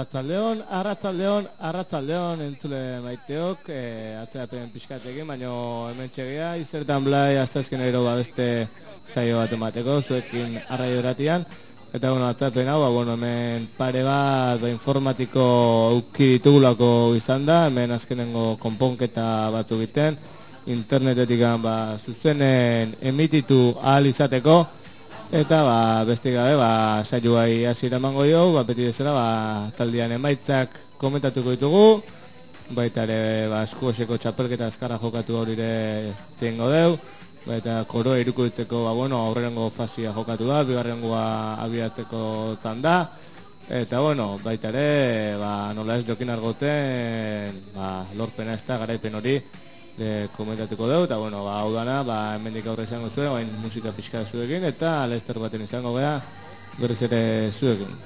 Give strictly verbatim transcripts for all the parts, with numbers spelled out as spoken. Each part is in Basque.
Arratzaldeon, arratzaldeon, arratzaldeon entzule maiteok, e, atzerapen pixkatekin, baina hemen txegia, izertan blai, aztazken ero beste saio bat emateko, zuekin arraio eratian. Eta, bueno, atzerapen hau, bueno, hemen pare bat, ba, informatiko auki ditugulako izan da, hemen azkenengo konponketa batzu egiten, internetetik ba, zuzenen emititu ahal izateko. Eta ba, beste gabe, ba, saioai hasiera emango jo, ba, beti bezala, ba, taldean emaitzak komentatuko ditugu, baita ere, ba, eskuoseko txapelketa azkarra jokatu hori ere txengo deu, baita koroa iruko ditzeko, ba, bueno, aurrengo fasia jokatu da, bigarrengoa abiatzeko tanda, eta, bueno, baita ere, ba, nola ez jokin argoten, ba, lorpena ez da, garaipen hori, de komentatuko dugu, eta bueno, ba, hau dana, ba, hemendik aurre izango zuen, bain musika pixka zuekin, eta Lester baten izango geha, berriz ere zuekin.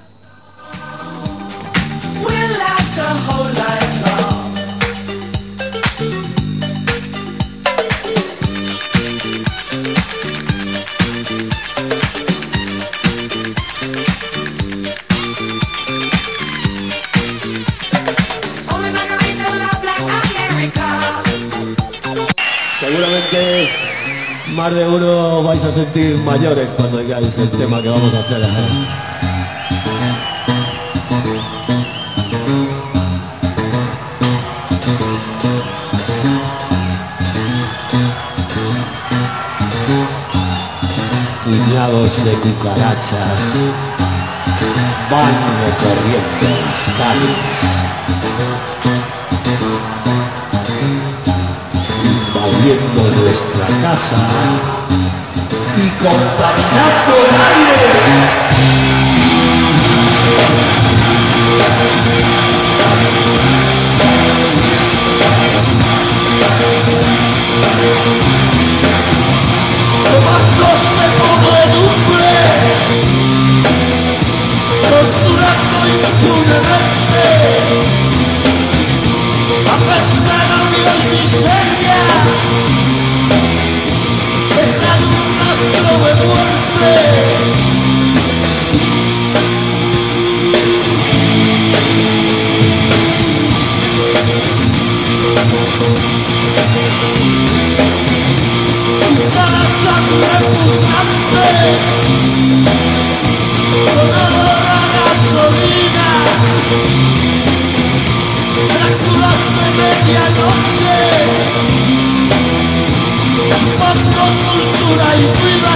We'll last a whole life long. Only margarita love like America. Seguramente más de uno vais a sentir mayores cuando oigáis el tema que vamos a hacer. Puñados de cucarachas van recorriendo las calles, invadiendo nuestra casa y contaminando el aire. Tomándose podredumbre, torturando impunemente, apestan odio y miseria, dejan un rastro de muerte. Cucarachas repugnantes, con olor a gasolina, Dráculas de medianoche, chupando cultura y vida.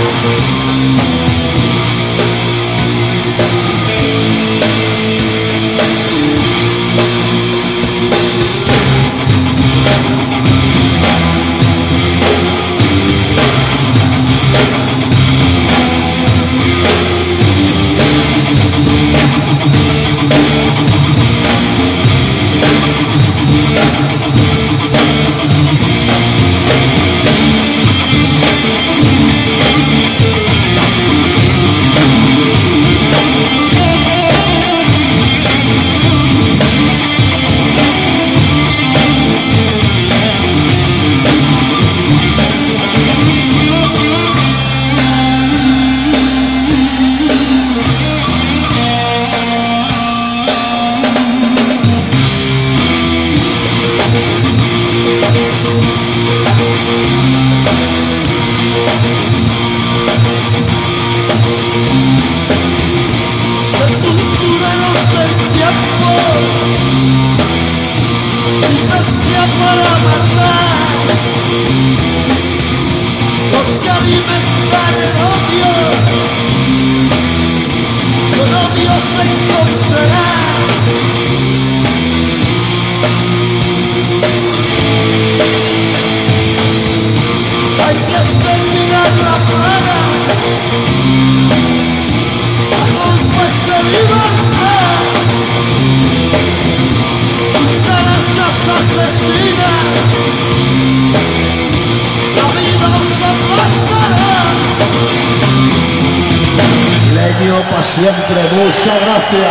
Para siempre, muchas gracias.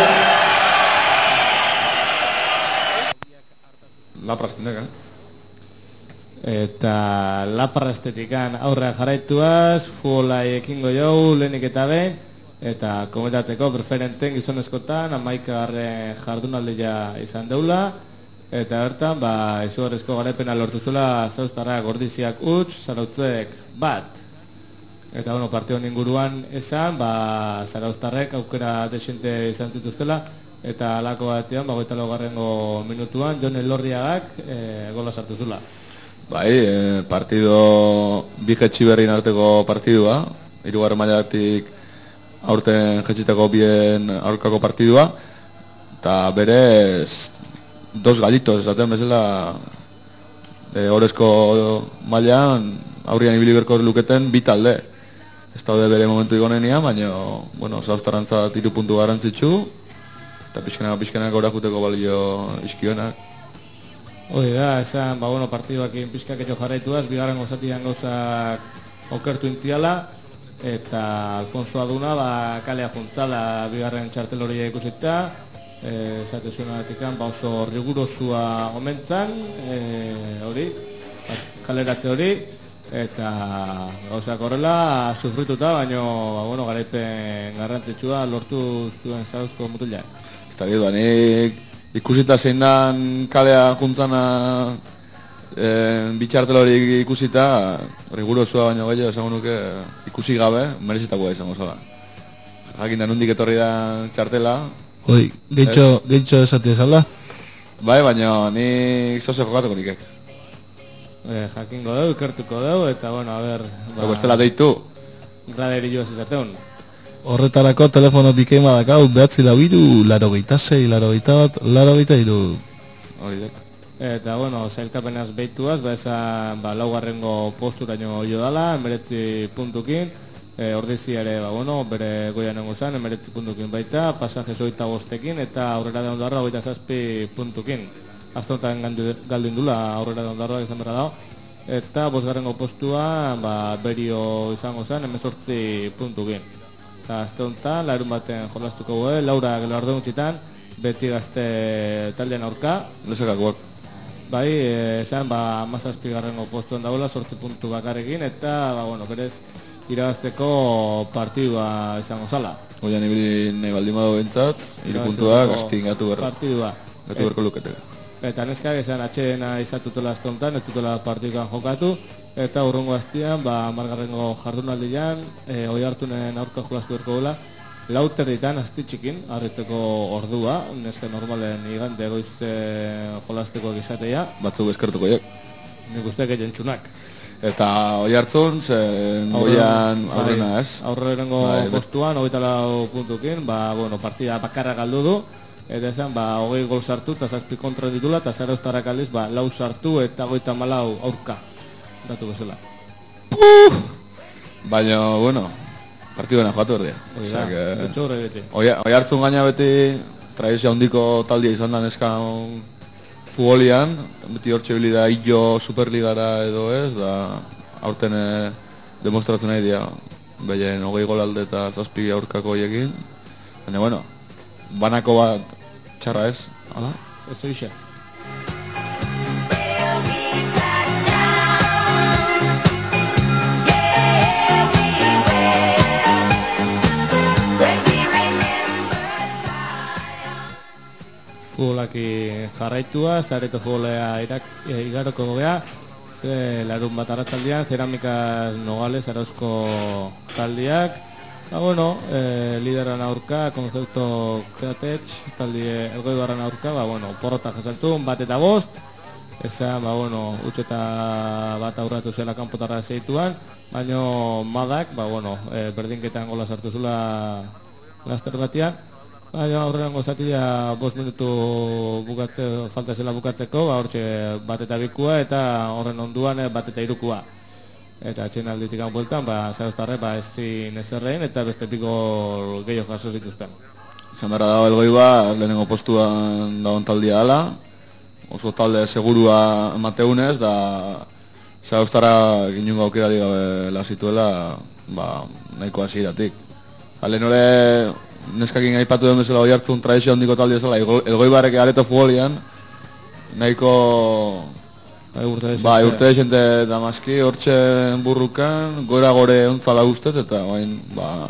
Lapra estetekan. Eta lapra estetikan aurrea jarraituaz, fuolai ekingo jau, lehenik eta behin, eta komentatzeko preferenten gizonezkotan hamaikagarren jardunaldia izan deula, eta bertan ba izugarrizko garaipena lortu zuela Zarauztarrak ordiziak huts, Zarautzek bat. Eta bueno, partidon inguruan esan, ba Zarauztarrek aukera desente izan zituztela, eta alako batean, ba hogeita laugarrengo minutuan Jon Elorriagak e, gola sartu zula. Bai, e, partido bi jetxi berrin arteko partidua, hirugarren mailatik aurten jetxitako bien aurkako partidua, eta berez dos gallitos, esaten bezala e, orezko mailan aurrian ibili berko luketen bi talde. Ez daude bere momentu igonenia, baina, bueno, Zarauztarrantzat hiru puntu garrantzitsu, eta pixkenak pixkenak gora juteko balio iskionak. Hori da, esan, ba, bueno, partiduakin pixkak etxo jarraituaz, bigarren gozatian gauzak okertu intziala, eta Alfonso Aduna, ba, kalea juntzala bigarren txartel hori ikusita, esate zuenatikan, ba, oso rigurosua omentzan, e, hori, ba, kaleratze hori, eta gauzak horrela sufrituta, baina, ba, bueno, garaipen garrantzitsua lortu zuen Zarauzko mutilak. Ez da gitu, nik ikusita zein dan kalea juntzana e, bitxartel hori ikusita, rigurosua baino gehiago esango nuke ikusi gabe, merezitakoa izango zala. Jakin da nundik etorri da txartela. Hoi, gehitxo, gehitxo esati ezala? Bai, baina nik zoze jokatuko nikek. Eh, jakingo dugu, ikertuko dugu, eta bueno, a ber... Ba, bestela deitu. Graderi joaz izateun. Horretarako telefono bikeima dakau, behatzi lau iru, laro geita sei, laro geita bat, laro geita iru. Hori dek. Eta bueno, zailkapenaz behituaz, ba esan, ba, laugarrengo posturaino jo dala, emeretzi puntukin, e, ordizi ere, ba bueno, bere goian nengo zen, emeretzi puntukin baita, pasajes oita bostekin, eta aurrera de ondarra oita zazpi puntukin. Aztonetan galdin dula aurrera de ondarra izan berra dago. Eta bosgarrengo postua, ba, berio izango zen, emezortzi puntukin. Eta azte honetan, larun baten jolastuko goe, Laura Gelardo gutxitan, beti gazte taldean aurka. Lezakakoak. Bai, esan, ba, amazazpi garrengo postuan dagoela, sortzi puntu bakarrekin, eta, ba, bueno, berez, irabazteko partidua izango zala. Oian ibili nahi baldin badu bentsat, hiru puntua gaztin gatu berra. Partidua. Gatu berko luketeka. Eta neskak esan atxeena izatutela azte honetan, ez dutela partidua jokatu, eta urrungo hastian, ba, margarrengo jardunaldian, e, oi hartunen aurka jolastu berko gula, lauter ditan asti txikin, harritzeko ordua, neska normalen igande goize jolasteko gizateia. Batzuk eskertuko jak. Nik uste egin txunak. Eta oi hartzun, zen goian aurrena ez. Aurrengo postuan, hogeita lau puntukin, ba, bueno, partida bakarra galdu du, eta esan, ba, hogei gol sartu, eta zazpi kontra ditula, eta Zarauztarrak aldiz, ba, lau sartu eta hogeita malau aurka. Datu bezala. Baina, bueno, partiduena jokatu erdia. Hori da, betxo horre beti. Oi hartzun gaina beti, tradizio handiko taldia izan da neskan futbolian, beti hortxe bili da hillo superligara edo ez, da aurten e, demostratzen nahi dira, behien hogei gol alde eta zazpi aurkako hoiekin. Baina, bueno, banako bat txarra ez, hala? Ez egixe. Futbolaki jarraitua, zareto futbolea irak, e, igaroko gobea, ze larun bat arratzaldian, Cerámicas Nogales, Zarauzko taldiak. Ba, bueno, e, lideran aurka, Concepto Kreatech, taldi elgoi barran aurka, ba, bueno, porrota jasantzun, bat eta bost. Esan, ba, bueno, utxeta bat aurratu zela kanpotarra zeituan, baina madak, ba, bueno, e, berdinketan gola sartu zula laster batian. Baina aurrengo zatia bost minutu bukatze, falta zela bukatzeko, ba, hortxe bat eta bikua eta horren onduan bat eta irukua. Eta atxen alditik bueltan, ba, Zarauztarrek ba, ezin ezerrein eta beste piko gehiago jaso zituzten. Izan berra dago elgoi bat, lehenengo postuan dagoen taldia dela, oso talde segurua emateunez, da Zarauztarrak inungo aukerari gabe lazituela, ba, nahiko hasieratik. Lehen hori neskakin aipatu den bezala oi hartzun tradizio handiko talde ezala, elgoi barrek areto futbolian, nahiko bai urte desente damazki, hortxe burrukan, gora gore ontzala ustez, eta bain, ba,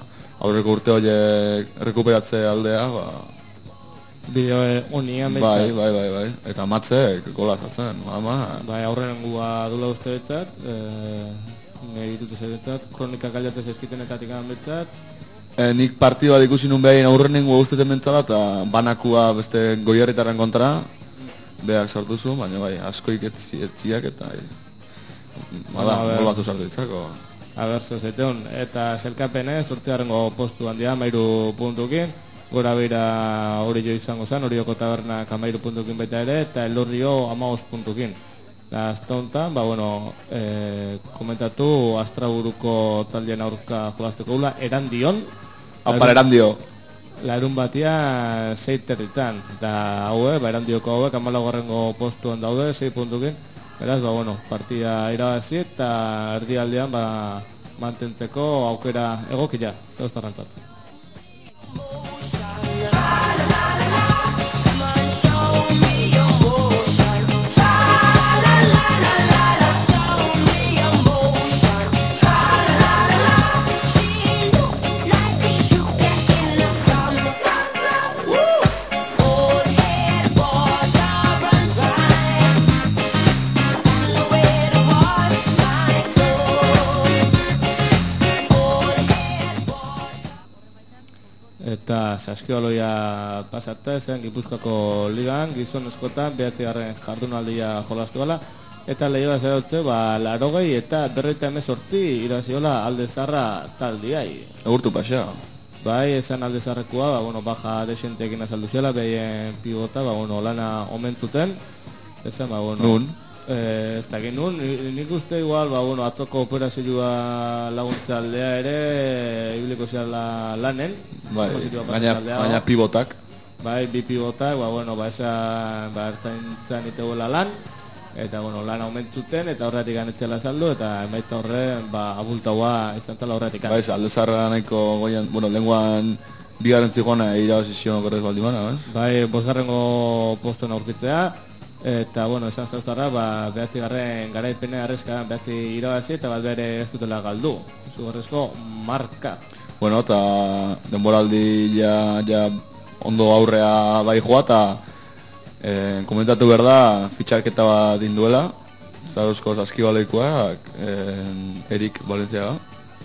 aurreko urte horiek rekuperatze aldea, ba, Bideo honian bai, bai, bai, bai, eta matzek gola zartzen, ama. Bai, aurrenengua dula uste betzat, e, nahi ditutu zebetzat, kronikak aldatzen zezkitenetatik anan betzat. E, nik partidua ikusi nun behain aurrenengua guzteten bentzala, eta banakua beste goierritaren kontra, behar sartu zuen, baina bai, askoik etziak eta e, bada, gol batzu sartu ditzako. Aber, zezeteun, eta zelkapenez, zortzigarrengo postu handia, mairu puntukin, gora beira hori jo izango zen, Orioko tabernak amairu puntukin baita ere, eta Elorrio amagost puntukin. Da, azta honetan, ba, bueno, e, komentatu Astraburuko taldien aurka jolazteko gula, erandion. Apar erandio. Larun batia sei territan, eta haue, ba, erandioko hauek amalagorrengo postuan daude, sei puntukin. Beraz, ba, bueno, partida irabazi eta erdialdean, ba, mantentzeko aukera egokia, zauztarrantzat. Eta saskibaloia pasata zen Gipuzkoako ligan, gizon eskotan, behatzigarren jardunaldia jolastu gala. Eta lehioa zerautze, ba, larogei eta berreita emezortzi iraziola Alde Zarra taldiai. Egurtu pasa. Bai, esan Alde Zarrekua, ba, bueno, baja desentekin azaldu zela, behien pibota, ba, bueno, lana omentzuten. Esan, ba, bueno... Nun? Eh, ez dakit nun, nik uste igual, ba, bueno, atzoko operazioa laguntza aldea ere, ibiliko zela lanen. Bai, baina, baina pibotak. Bai, bi pibotak, ba, bueno, ba, esan, ba, ertzaintzan iteguela lan, eta, bueno, lan aumentzuten, eta horretik ganetzela saldu, eta emaitza horren, ba, abultaua izan zela horretik. Bai, Alde Zarra nahiko goian, bueno, lenguan bigarren zigona irabazizion okorrez baldimana, bai? Bai, bosgarrengo postuen aurkitzea, eta, bueno, esan zauztarra, ba, behatzi garren garaipene arrezka behatzi irabazi, eta bat bere ez dutela galdu. Zugarrezko marka. Bueno, eta denboraldi ja, ja ondo aurrea bai joa, eta eh, komentatu behar da, fitxaketa bat dinduela, Zarozko saskibaleikoak, eh, Erik Valentziaga,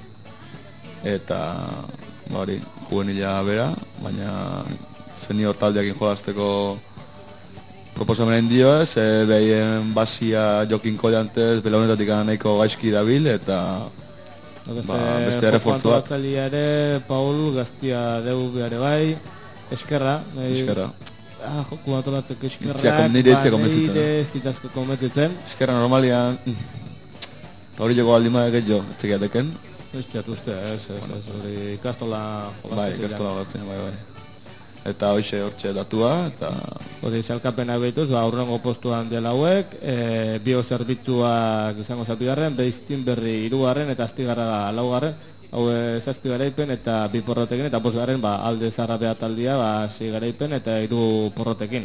eta, ba hori, juvenila bera, baina senior taldeakin jolazteko proposamenen dio ez, e, behien basia Jokin Kollantez, belaunetatik nahiko gaizki dabil, eta ba, beste refortzu bat. Ere, Paul Gaztia deu behar bai, eskerra. Nahi, eskerra. Ah, joku batolatzeko eskerrak, nire itxe konbentzitzen. Ba, nire ez ditazko konbentzitzen. Eskerra normalian, eta hori lego aldima eget jo, etxekiateken. Ez diat uste, ez, ez, ez, hori ikastola... Bai, ikastola gartzen, bai, bai. Eta hoxe hortxe datua, eta... Hori, zelkapena behituz, ba, aurrengo postuan dela hauek, e, biozerbitzuak izango zapigarren, Beiztin berri irugarren eta Astigarra laugarren, hau zazpi garaipen eta bi porrotekin, eta bosgarren, ba, Alde Zarra behataldia, ba, zi garaipen eta hiru porrotekin.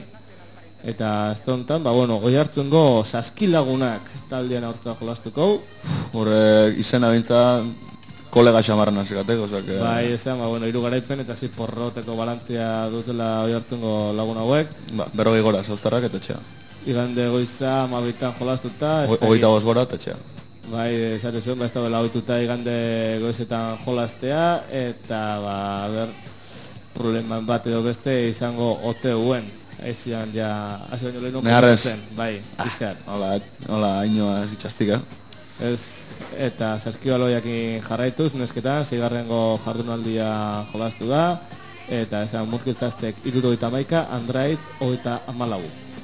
Eta ez tontan, ba, bueno, goi hartzungo saskilagunak taldean aurka jolastuko. Horrek izena bintza kolega xamarran azikateko, osak... Bai, esan, ba, bueno, hiru garaipen eta zi porroteko balantzia dutela oi hartzungo lagun hauek. Ba, berrogei gora, Zauztarrak eta etxea. Igande goiza amabitan jolastuta. Hogeita bost gora eta etxea. Bai, esate zuen, ba, ez da bela hoituta igande goizetan jolastea, eta, ba, ber, probleman bat edo beste izango ote huen. Eizian, ja, hasi baino lehenu Neharrez. Bai, izkat. Hola, hola, inoa itxastika. Ez, eta saskibaloiakin jarraituz, nesketan, zeigarrengo jardunaldia jolastu da, eta esan murkiltzaztek irurogeita hamaika, Andraitz hogeita hamalau.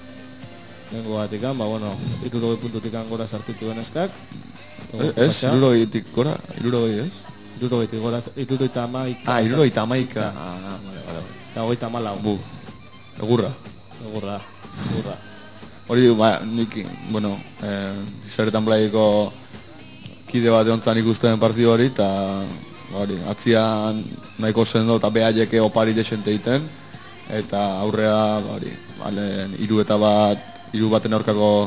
Nengo batikan, ba, bueno, irurogei puntutikan gora sartutu deneskak. Ez, irurogeitik gora, irurogei ez? Irurogeitik gora, irurogeita hamaika. Ah, irurogeita hamaika. Ah, vale, vale. Eta hogeita hamalau. Bu, egurra. Egurra, egurra. Hori, ba, nik, bueno, eh, Izaretan Blaiko kide bat eontzan ikusten partidu hori, eta hori, atzian nahiko sendo eta behaieke opari desente egiten, eta aurrea, hori, balen, iru eta bat, iru baten aurkako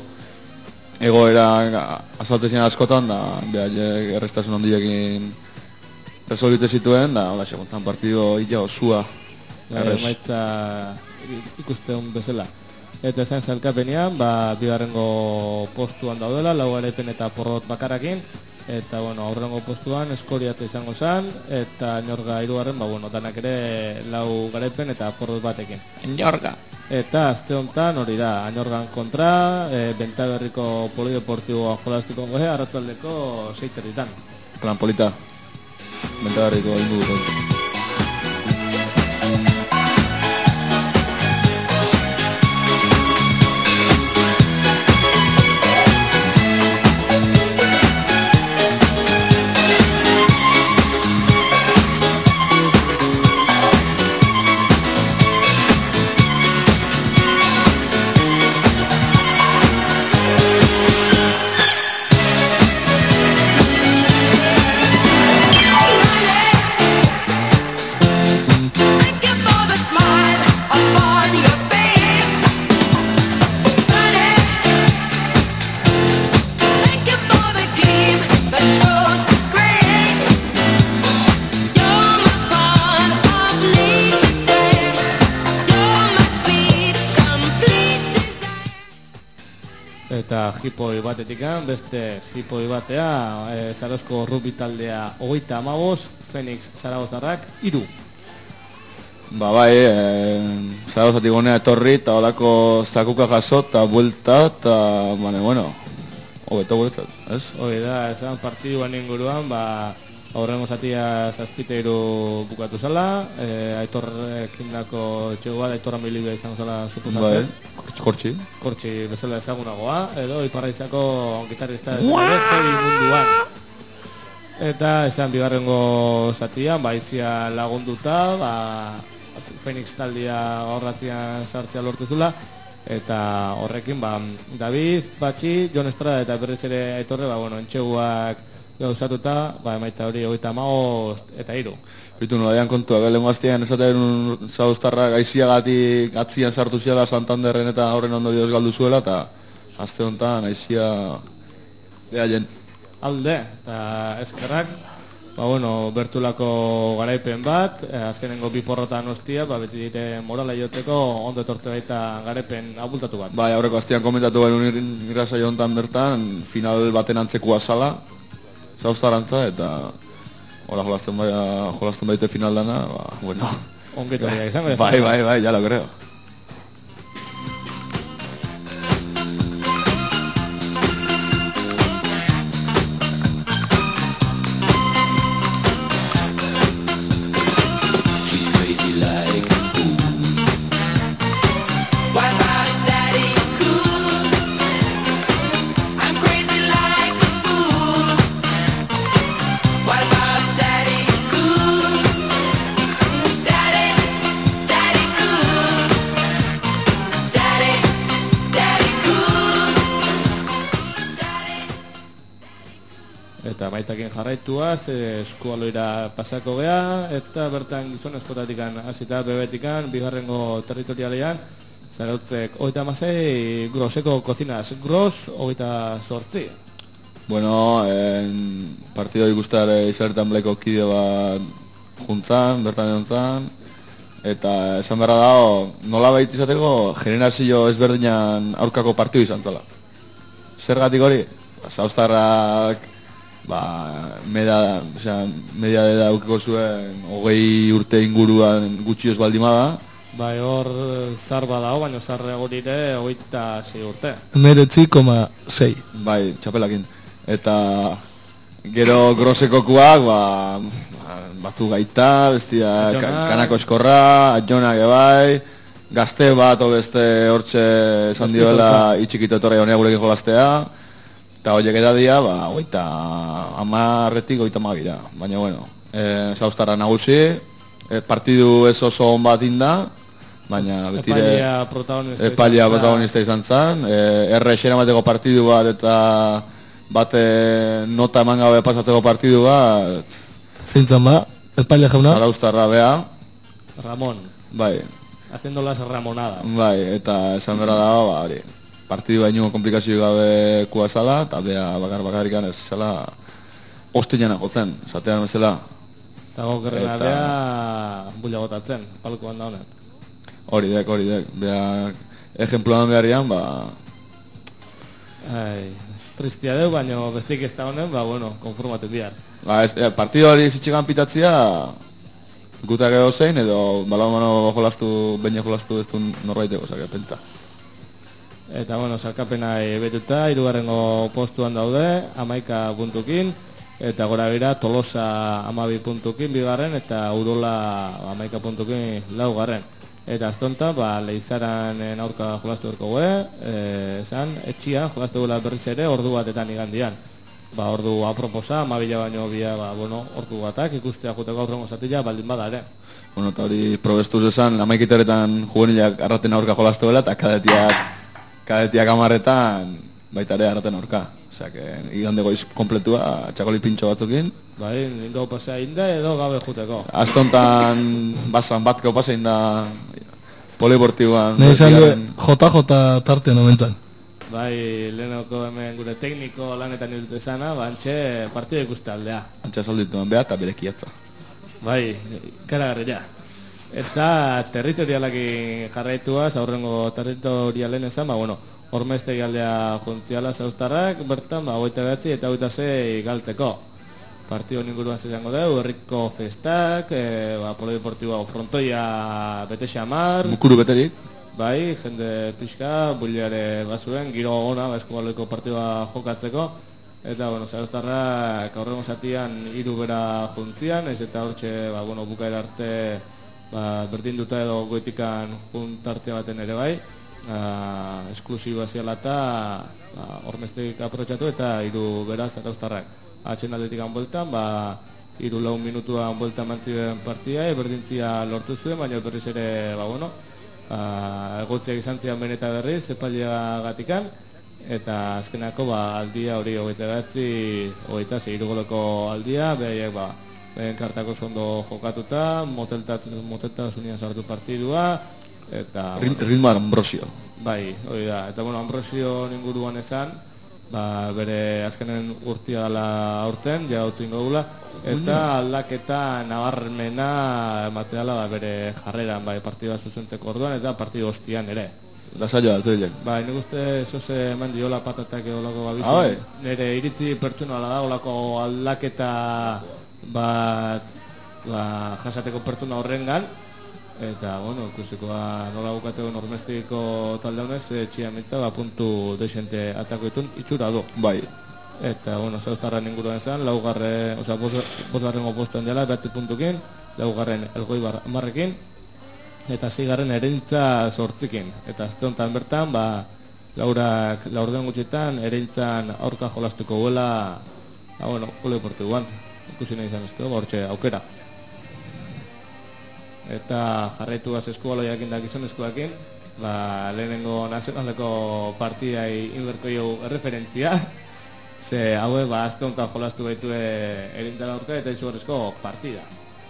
egoera azaltezien askotan, da behaiek errestasun ondiekin resolbite zituen, da, hola, seguntzan partido illa osua. Bai, emaitza ikusten bezala. Eta esan zalkapenean, ba, bigarrengo postuan daudela, lau garaipen eta porrot bakarakin. Eta, bueno, aurrengo postuan Eskoriatza izango zen, eta Ñorga hirugarren, ba, bueno, danak ere lau garaipen eta porrot batekin. Ñorga. Eta azte honetan hori da, Añorgan kontra, e, Bentaberriko Polideportiboa jolastiko gohe, arratzaldeko seiterritan. Plan polita. Bentaberriko indu dut. Eta hipoi batetikan, beste hipoi batea, e, Zarozko rugby taldea hogeita hamabost, Fenix Zaragozarrak hiru. Ba bai, e, Zaragozatik gonea etorri, eta holako zakuka jaso, eta buelta, eta, bane, bueno, hobeto guretzat, ez? Hori da, esan partiduan inguruan, ba, aurrengo zatia zazpiteiru bukatu zala, e, Aitorrekin dako etxego bat, Aitorra Milibia izango zala suposatzen. Bai, kortxi. Kortxi bezala ezagunagoa, edo Iparraizako gitarrista ere heavy munduan. Eta esan bigarrengo zatian, ba, izia lagunduta, ba, Fenix taldia horratzian sartzea lortu zula, eta horrekin, ba, David, Patxi, Jon Estrada eta berriz ere Aitorre, ba, bueno, entxeguak gauzatuta, ba, emaitza hori hogeita hamabost eta hiru. Bitu nolaian kontua, lehenko aztean esaten Zarauztarra gaiziagatik atzian sartu ziala Santanderren eta horren ondorioz galdu zuela, eta azte honetan aizia behaien. Alde, eta eskerrak, ba, bueno, bertulako garaipen bat, eh, azkenengo bi porrotan ostia, ba, beti dire morala joteko ondo etortze baita garaipen abultatu bat. Bai, aurreko aztean komentatu behar irrasaio honetan bertan, final baten antzekua zala, Zarauztarrantza, eta hola jolasten baita, jolasten baita final dana, ba, bueno. Ongeto dira izango. Bai, bai, bai, ya lo creo. Eta maitakin jarraituaz, eskualoira pasako gea, eta bertan gizonezkotatikan hasita bebetikan, bigarrengo territorialean, Zarautzek hogeita hamasei, Groseko kozinaz, Gros hogeita zortzi. Bueno, en partido ikustar izarretan bleko kide bat juntzan, bertan egon zan, eta esan berra dago, nola baita izateko, generazio ezberdinan aurkako partidu izan zala. Zergatik hori? Zarauztarrak ba, media, osea, media deda aukiko zuen hogei urte inguruan gutxioz baldimada. Bai, hor zar badao, baina zarre gorire hogeita sei urte. Meretzi koma sei. Bai, txapelakin. Eta gero Grosekokuak, ba, batzu gaita, bestia kanako eskorra, Adjonak ebai, gazte bat o beste hortxe esan dioela itxikito etorri honea gurekin jolaztea. Eta horiek edadia, ba, oita amarretik oita magira. Baina, bueno, e, Zarauztarra nagusi, e, partidu ez oso on bat inda, baina betire Epalia protagonista, epalia protagonista izan zen. E, erre xera mateko partidu bat eta bate nota eman gabe pasatzeko partidu bat. Zeintzan ba, epaila jauna? Zarauztarra bea. Ramon. Bai. Haciendo las ramonadas. Bai, eta esan berra dago, ba, hori. Partidu baino komplikazio gabe kua zala, eta bea bakar bakarrikan ez zala ostiñana gotzen, zatean bezala. Eta gokerren aldea bulla botatzen, palkoan da honen. Hori dek, hori dek. Beak, ejemploan beharrian, ba... Ai, tristia deu, baina bestik ez da honen, ba, bueno, konformaten bihar. Ba, ez, e, partido hori zitxigan pitatzia, gutak edo zein, edo balonmano jolastu, baina jolastu ez du norbaiteko, zake, pentsa. Eta, bueno, salkapena betuta, hirugarrengo postuan daude, hamaika puntukin, eta gora bera Tolosa hamabi puntukin bigarren, eta Urola hamaika puntukin laugarren. Eta aztonta, ba, Leizaranen aurka jolastu berko gue, esan, etxia jolastu gula berriz ere ordu batetan igandian. Ba, ordu aproposa, amabila baino bia, ba, bueno, ordu batak ikustea juteko aurrengo zatila baldin bada ere. Bueno, eta hori probestuz esan, amaikiteretan juvenilak arraten aurka jolastu dela, eta kadetiak, kadetiak amarretan baita ere arraten aurka. Osea, que igande goiz kompletua, txakoli pintxo batzukin. Bai, indo pasea inda edo gabe juteko. Astontan basan batko pasea inda polibortiboan. Ne izan du, J J tartean omentzan. Bai, lehenoko hemen gure tekniko lanetan irute zana, ba, antxe partida ikuste aldea. Antxa salditu beha eta berekiatza. Bai, karagarria. Eta territorialakin jarraituaz, aurrengo territorialen ezan, ba, bueno, Ormestegi aldea juntziala zauztarrak, bertan, ba, hogeita behatzi eta hogeita zei galtzeko. Partio inguruan zizango dugu, herriko festak, e, ba, polideportiboa frontoia bete xamar. Bukuru beterik. Bai, jende pixka, buliare bazuen, giro ona, ba, eskubaleko partioa jokatzeko. Eta, bueno, zauztarrak aurrengo zatian hiru bera juntzian, ez eta hortxe, ba, bueno, bukaera arte, ba, berdin duta edo goitikan juntartea baten ere bai. Uh, esklusiba ziala eta uh, Ormestegik aprotxatu eta hiru beraz zarauztarrak atxen aldetik bueltan, ba, hiru lau minutuan bueltan mantziben partia, berdintzia lortu zuen, baina berriz ere, ba, bueno, uh, egotziak izan zian beneta berriz, epailega gatikan, eta azkenako, ba, aldia hori hogeita behatzi, hogeita zei goleko aldia, behaiek, ba, behen kartako sondo jokatuta, moteltasunian sartu partidua, eta ritmo Ambrosio. Bai, hori da. Eta bueno, Ambrosio inguruan esan, ba, bere azkenen urtia dela aurten, ja utzi ingogula, eta aldaketa nabarmena materiala ba, bere jarreran, bai, partidua zuzentzeko orduan, eta partidu hostian ere. Lasaioa, altuilek. Bai, nik uste zoze eman diola patatak olako babizu. Ah, bai. Nire iritzi pertsonala da, olako aldaketa bat, ba, jasateko pertsona horrengan. Eta, bueno, ikusikoa nola bukateko Ormestegiko talde honez, etxia mitza, ba, puntu desente atako ditun itxura du. Bai. Eta, bueno, zauztarran inguruan zen, laugarren, oza, bosgarrengo postoen dela, batzi puntukin, laugarren elgoi marrekin, eta zigarren erentza sortzikin. Eta azte honetan bertan, ba, laurak, laurden gutxitan, erentzan aurka jolastuko guela, ba, bueno, polideportiboan, ikusi nahi izan ezko, ba, hortxe aukera. Eta jarraituaz eskubaloiak indak izan eskuakin, ba, lehenengo nazionaleko partidai inberko jau erreferentzia, ze haue, ba, azte honetan jolastu baitue erintan aurka eta izugarrizko partida.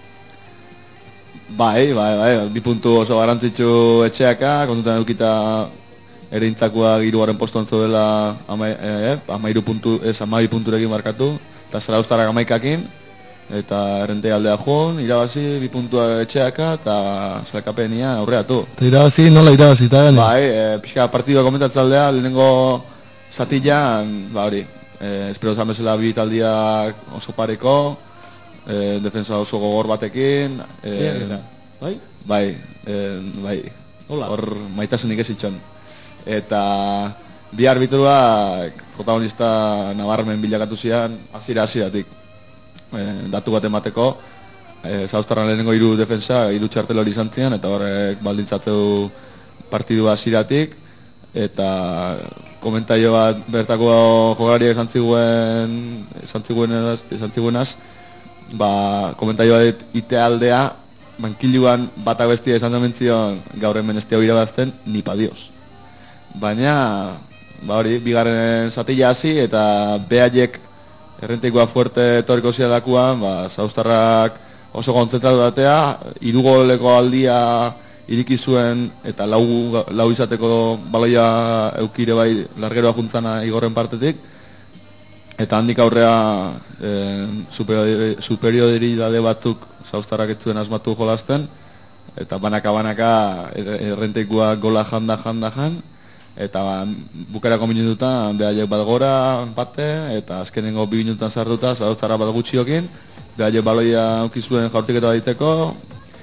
Bai, bai, bai, bi puntu oso garantzitsu etxeaka, kontutan edukita erintzakua hirugarren postuan zodela ama, eh, amairu puntu, ez amabi punturekin markatu, eta zarauztarrak amaikakin, eta errente aldea joan, irabazi, bi puntua etxeaka, eta zelkapenia aurreatu. Eta irabazi, nola irabazi, eta gane? Bai, e, pixka partidua komentatzaldea, lehenengo zatilan, ba hori, e, espero zan bezala bi taldiak oso pareko, e, defensa oso gogor batekin, e, bai? Bai, e, bai, Hola. Hor maitasunik ez itxon. Eta bi arbitruak protagonista nabarmen bilakatu zian, hasiera hasieratik. E, datu bat emateko, e, zauztarran lehenengo hiru defensa, hiru txartel hori izan zian, eta horrek baldintzatzeu partidua hasieratik, eta komentario bat bertako jokalariak esan ziguen, esan ziguenaz, esan ziguenaz, ba, komentario bat ite aldea, bankiluan batak bestia esan dementzion gaur hemen ez diau irabazten, nipa dios. Baina, ba hori, bigarren zatila hasi eta behaiek errenteikoa fuerte etorriko ziadakuan, ba, zauztarrak oso kontzentratu datea, hiru goleko aldia iriki zuen eta lau, lau izateko baloia eukire bai largeroa juntzana igorren partetik, eta handik aurrea eh, superioritate batzuk zauztarrak ez zuen asmatu jolasten, eta banaka-banaka errentekoak gola janda janda jan, eta ba, bukarako minututan behaiek bat gora, empate, eta azkenengo bi minututan sartuta, zauztarra bat gutxiokin, behaiek baloia aukizuen jaurtiketa baditeko,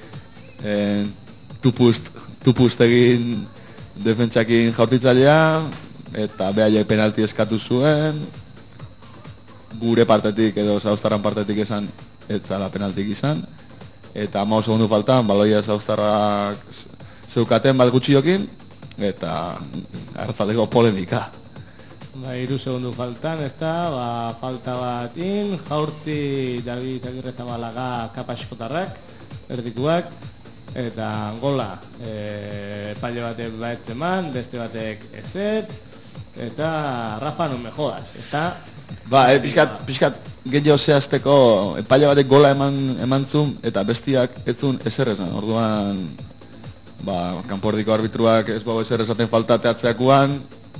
e, tupust, tupust egin defentsakin jaurtitzailea, eta behaiek penalti eskatu zuen, gure partetik edo zauztarran partetik esan ez zala penaltik izan, eta hamabost segundu faltan baloia zauztarrak zeukaten bat gutxiokin, eta arratzaldeko polemika. Ba, hiru segundu faltan, ez da, ba, falta bat in, jaurti David Agirre Zabalaga kapaskotarrak, erdikuak, eta gola, e, epaile batek baet eman, beste batek ezet, eta Rafa non me jodas, ez da? Ba, e, pixkat, pixkat gehiago zehazteko epaile batek gola eman, emantzun, eta bestiak etzun ezer esan, orduan, ba, kanpordiko arbitruak ez bago ezer esaten falta teatzeakuan,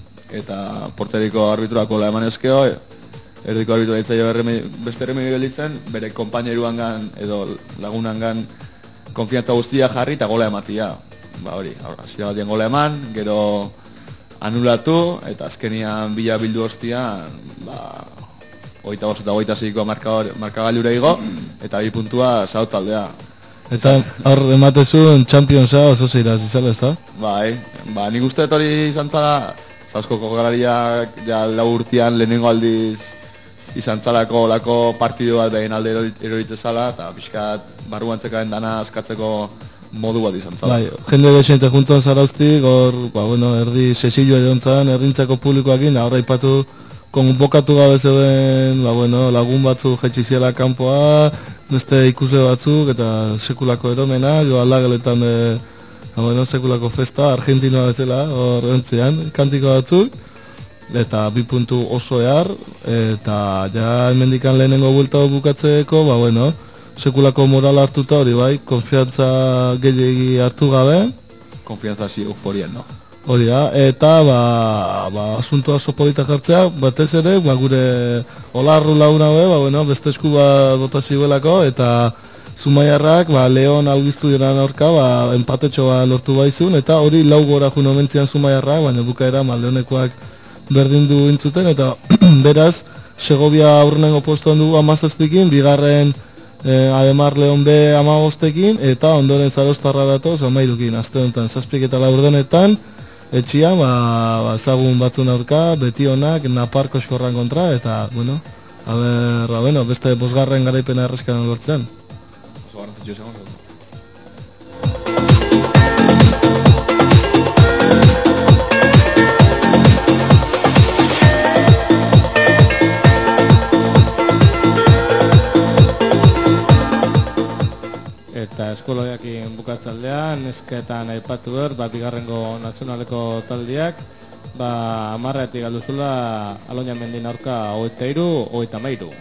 eta porteriko arbitruak gola eman ezkeo, erdiko arbitru ditzaio beste erremei gelditzen, bere konpaineruangan edo lagunangan konfiantza guztia jarri eta gola ematia. Ba hori, hasiera batien gola eman, gero anulatu, eta azkenian bila bildu ostian, ba, hogeita bost eta hogeita seikoa markagailura igo, eta bi puntua zautzaldea. Eta hor ematezun Championsa oso zeiraz izala, ez da? Bai, ba, nik uste dut hori izan zala, Zauskoko galariak ja lau urtean lehenengo aldiz izan zalako lako partidu bat behin alde eroritze zala, eta pixkat barruan zekaen dana askatzeko modu bat izan zala. Bai, jende desente juntuan zarauztik, hor, ba, bueno, erdi sesillo erontzan, erdintzako publikoakin, horra ipatu konbokatu gabe zeuden, ba, bueno, lagun batzu jetxiziela kanpoa, beste ikusle batzuk, eta sekulako eromena, jo aldageletan, e, ba, bueno, sekulako festa, argentinoa bezala, hor entzean, kantiko batzuk, eta bi puntu oso ehar, eta ja hemendikan lehenengo buelta bukatzeko, ba, bueno, sekulako moral hartuta hori bai, konfiantza gehiagi hartu gabe. Konfiantza zi euforian, no? Hori da, eta ba, ba asuntoa oso polita jartzea, batez ere, ba, gure olarru launa be, ba, bueno, beste esku bat bota ziguelako, eta Zumaiarrak, ba, Leon Augustu diran aurka, ba, empatetxo bat lortu baizun, eta hori lau gora jun omentzian Zumaiarrak, baina bukaera, ba, Leonekoak berdin du intzuten, eta beraz, Segovia aurrenengo postuan du amazazpikin, bigarren eh, Ademar Leon B amabostekin, eta ondoren Zarostarra datoz, amairukin, azte honetan, zazpik eta laurdenetan, etxian, ba, ba, zagun batzun aurka, beti honak, Naparko eskorran kontra, eta, bueno, a ber, ba, bueno, beste bosgarren garaipena errezkan lortzen. Oso garrantzitsu esan gozatu. Eta eskoloiakin bukatzaldean, esketan aipatu behar, ba, bigarrengo nazionaleko taldiak, ba, amarretik galduzula Aloña Mendin aurka hogeita iru, hogeita mairu.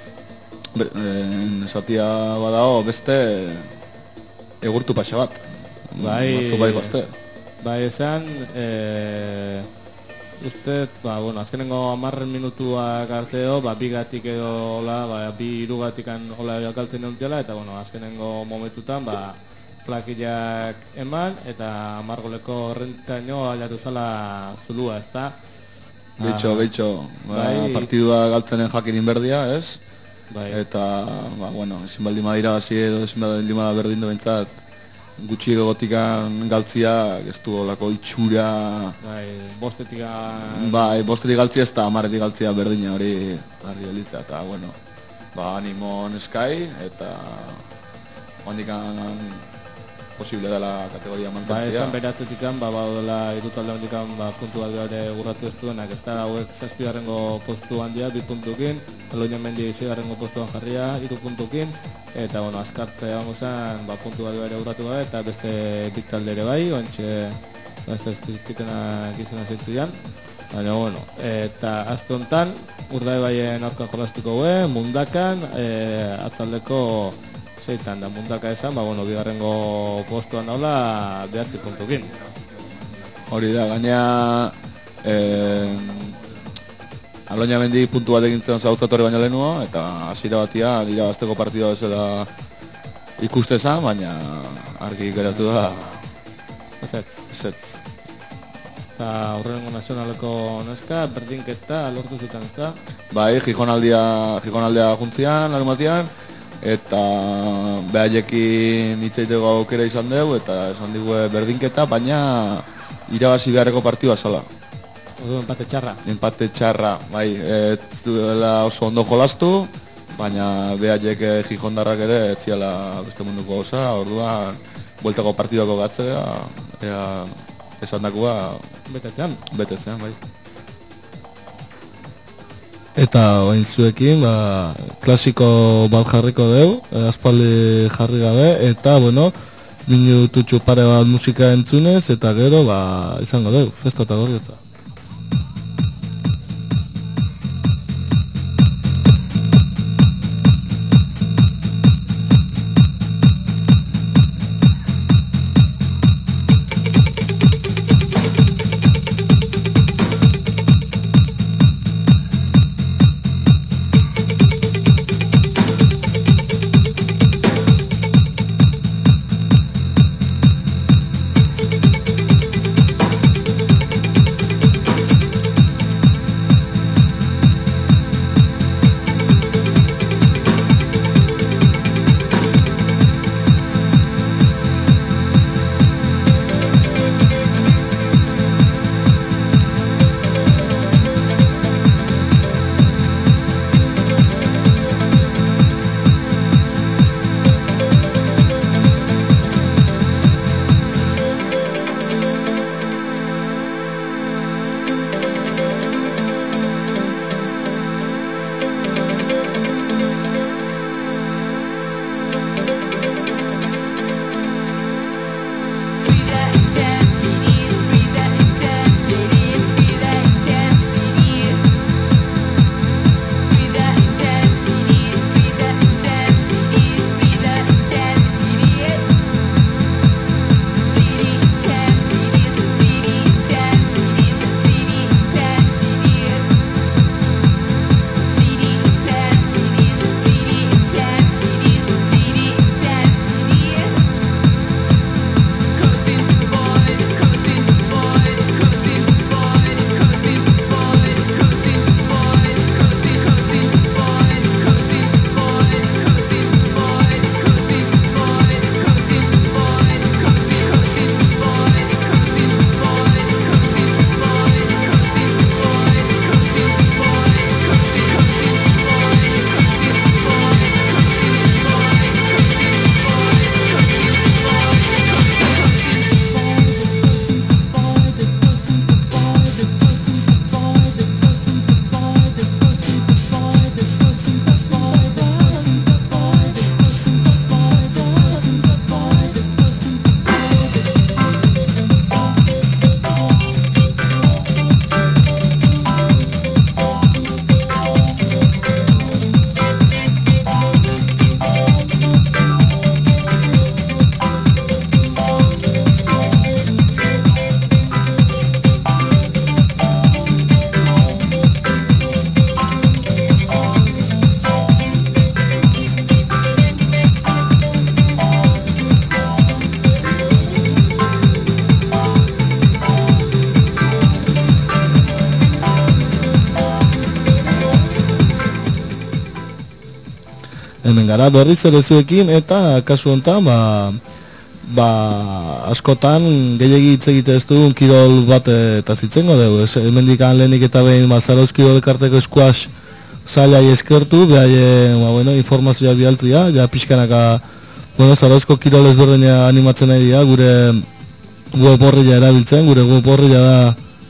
Esatia badao beste egurtu paxa bat. Bai, Batzu bai gazte. bai esan, e, uste, ba, bueno, azkenengo amarren minutuak arteo, ba, bigatik edo, hola, ba, bi irugatikan hola galtzen euntzela, eta, bueno, azkenengo momentutan, ba, plakillak eman, eta amargoleko rentaino aliatu zala zulua, ez da? Beitxo, beitxo, ba, Bai. partidua galtzenen jakin inberdia, ez? Bai, Eta, ba, bueno, ezin baldin badira hasi edo ezin baldin bada berdin du bentsat, gutxi egotikan galtzia, ez du olako itxura, bai, bostetik bai, bostetik galtzia ez da amaretik galtzia berdina hori harri elitzea, eta, bueno, ba, animo neskai, eta hondikan posible dela kategoria Ba, mantentzia. esan beratzetikan, ba, baudela irutalde handikan, ba, puntu bat ere urratu ez duenak, ez da, hauek zazpigarrengo postu handia, bi puntukin, Aloña Mendi izigarrengo postuan jarria, iru puntukin, eta, bueno, azkartzea egongo zen, ba, puntu bat ere urratu gabe, eta beste bit talde ere bai, oantxe, ez ez tikenak izan zitzu jan, baina, bueno, eta azte honetan, Urdai baien aurka jolastuko gue, Mundakan, e, atzaldeko zeitan da Mundaka esan, ba, bueno, bigarrengo postuan daula behatzi puntukin. Hori da, gaina eh, Aloña Mendi puntu bat egintzen zautzatu hori baino lehenua, eta hasiera batia irabazteko partidua bezala ikustezan, baina argi geratu da Ezetz. ezetz. Eta horrengo nazionaleko neska, berdinketa lortu zuten, ezta? Bai, Gijonaldia, Gijonaldea juntzian, larumatian, eta behaiekin hitzaiteko aukera izan dugu, eta esan digue berdinketa, baina irabazi beharreko partidua zala. Orduan empate txarra. Empate txarra, bai, ez duela oso ondo jolastu, baina behaiek Gijondarrak ere ez ziala beste munduko osa, orduan bueltako partidako gatzea, ea esan dakoa Betetzean. betetzean, bai. Eta oain zuekin, ba, klasiko bat jarriko deu, aspaldi jarri gabe, eta, bueno, minututxu pare bat musika entzunez, eta gero, ba, izango deu, festa eta gorriotza. hemen gara berriz ere zuekin, eta kasu honetan ba, ba askotan gehiegi hitz egite ez dugun kirol bat eta zitzengo dugu. Hemendik lehenik eta behin ba, Zarauz Kirol Elkarteko squash zailai eskertu, behaien ba, bueno, informazioa bialtzia, ja pixkanaka bueno, Zarauzko kirol ezberdina animatzen nahi dira, gure web horria erabiltzen, gure web horria da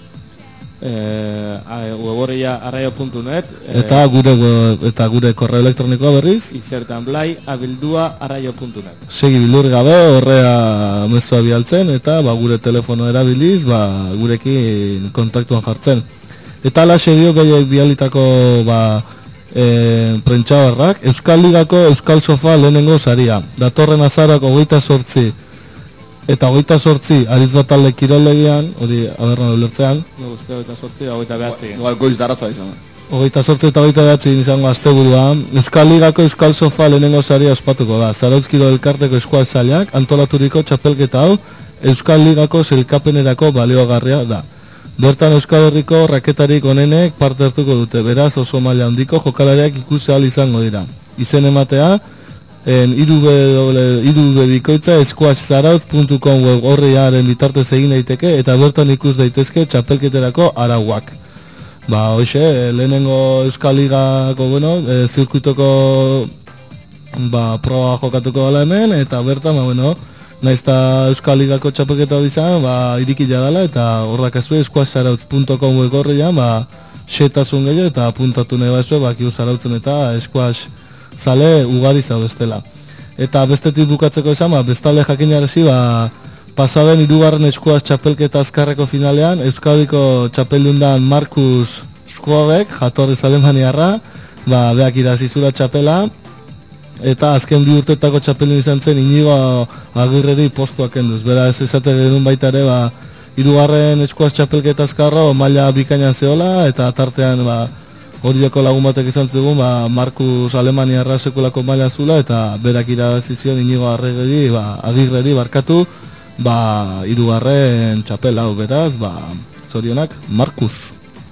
eh, web horria arraio puntu net eta gure eta gure korreo elektronikoa berriz izertan blai abildua arraio puntu net. Segi bildur gabe horrea mezua bialtzen eta ba, gure telefono erabiliz ba, gurekin kontaktuan jartzen. Eta alaxe dio gehiak bialitako ba, e, prentxabarrak Euskal Ligako Euskal Sofa lehenengo saria. Datorren azarako hogeita sortzi eta hogeita sortzi aritz bat alde kiroldegian, hori aberran ulertzean. No, uste hogeita sortzi, hogeita behatzi. Igual goiz daratza izan. Hogeita sortzi eta hogeita behatzi izango asteburua, Euskal Ligako Euskal Sofa lehenengo saria ospatuko da. Zarautzkiro elkarteko eskual sailak antolaturiko txapelketa hau Euskal Ligako zelkapenerako baliogarria da. Bertan Euskal Herriko raketarik onenek parte hartuko dute, beraz oso maila handiko jokalariak ikusi ahal izango dira. Izen ematea, en irube bikoitza squashzarautz puntu com web horriaren bitartez egin daiteke eta bertan ikus daitezke txapelketerako arauak. Ba, hoxe, lehenengo Euskal Ligako, bueno, e, zirkuitoko ba, proba jokatuko dela hemen, eta bertan, ba, bueno, naiz eta Euskal Ligako txapelketa izan, ba, irikila dela, eta horrak azue, squashzarautz puntu com web horrian, ba, xetasun gehiago, eta puntatu nahi bazue, ba, kiu zarautzen eta squash zale ugari zaudestela. Eta bestetik bukatzeko esan, ba, bestalde jakinarazi, ba, pasaden hirugarren eskuaz txapelketa azkarreko finalean, Euskadiko txapeldundan Markus Schwabek, jatorriz Alemaniarra, ba, beak irazizura txapela, eta azken bi urtetako txapeldun izan zen Inigo Agirreri postuak enduz. Beraz, esate genuen baita ere, ba, hirugarren eskuaz txapelketa azkarro maila bikainan zehola, eta tartean, ba, horioko lagun batek izan zegoen, ba, Markus Alemaniarra sekulako maila zula, eta berak irabazizion Inigo Agirreri, ba, Agirreri barkatu, ba, hirugarren txapel hau, beraz, ba, zorionak, Markus.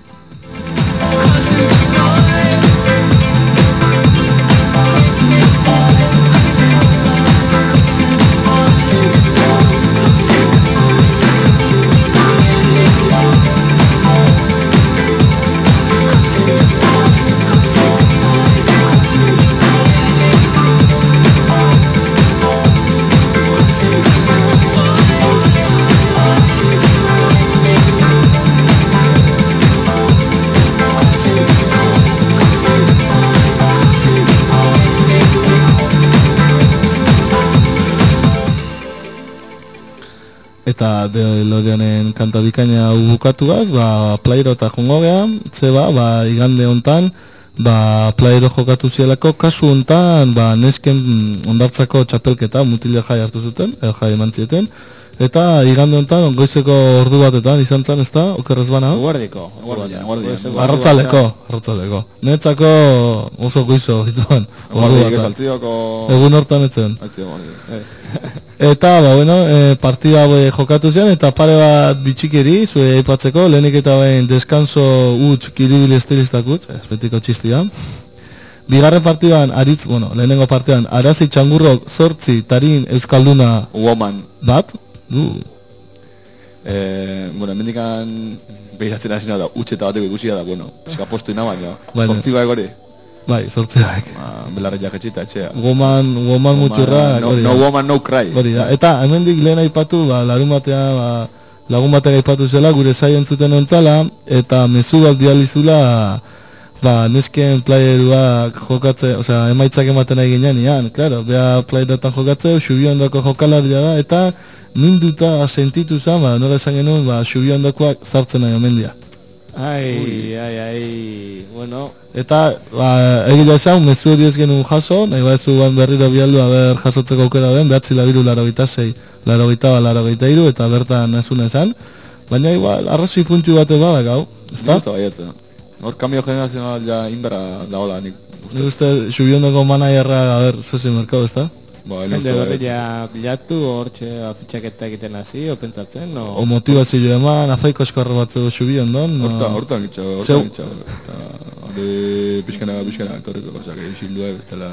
Eta DeLoreanen kanta bikaina bukatuaz, ba, playero eta jongo geha, zeba, ba, igande hontan, ba, playero jokatu zielako, kasu hontan, ba, nesken ondartzako txapelketa, mutila jai hartu zuten, edo jai eman zieten, eta igande hontan, goizeko ordu batetan izan zen, ez da, okerrez bana? Guardiko. Arratzaleko, arratzaleko. Netzako oso goizo, dituan. Egun hortan etzen. Eta, ba, bueno, e, partida e, jokatu zen, eta pare bat bitxikeri, zue aipatzeko, lehenik eta bain deskanso utx kiribil estilistak utx, ez betiko txistia. Bigarren partidan, aritz, bueno, lehenengo partidan, Arazi Txangurrok, Zortzi, Tarin, Euskalduna, Woman bat, du. Eh, bueno, mendikan behiratzen hasina da, utx eta bateko ikusia da, bueno, eskapostu ina baina, Bueno. Zortzi bai gori. Bai, Zortzi baik. Ba, belarri jaketxita, etxea. Woman, woman muturra, no, hori no da. woman, no cry. Hori da. Eta hemendik lehen aipatu, ba, larun batea, ba, lagun batek aipatu zela, gure saio entzuten ontzala, eta mezu bat bializula, ba, nesken playeruak jokatze, osea, emaitzak ematen nahi ginean, ian, klaro, beha playerotan jokatze, xubiondoko jokalaria da, eta minduta sentitu zan, ba, nola esan genuen, ba, xubiondokoak zartzen nahi omendia. Ai, ai, ai, bueno. Eta, ba, egia esan, mezu hori ez genuen jaso, nahi ba ez uan berriro bialdu, haber jasotzeko aukera den, behatzi labiru laro gita sei, laro gita ba, laro gita iru, eta bertan ezun esan, baina igual, arrazoi puntu bate bada gau, ez da? Gusta baiatzen. Hor kambio generazional ja inbera daola nik. Nik uste, subiondoko manaierra, a ber, zozi merkau, ez da? Ba, Jende berria bilatu, hortxe fitxaketa egiten hasi, o pentsatzen, no? O motivazio eman, afaiko eskorra batzeko subiondon, no? Horta, hortan gitxo, Zeu- hortan gitxo. Eta, hori, pixkana, pixkana, torriko, ozak, xildua, bestela...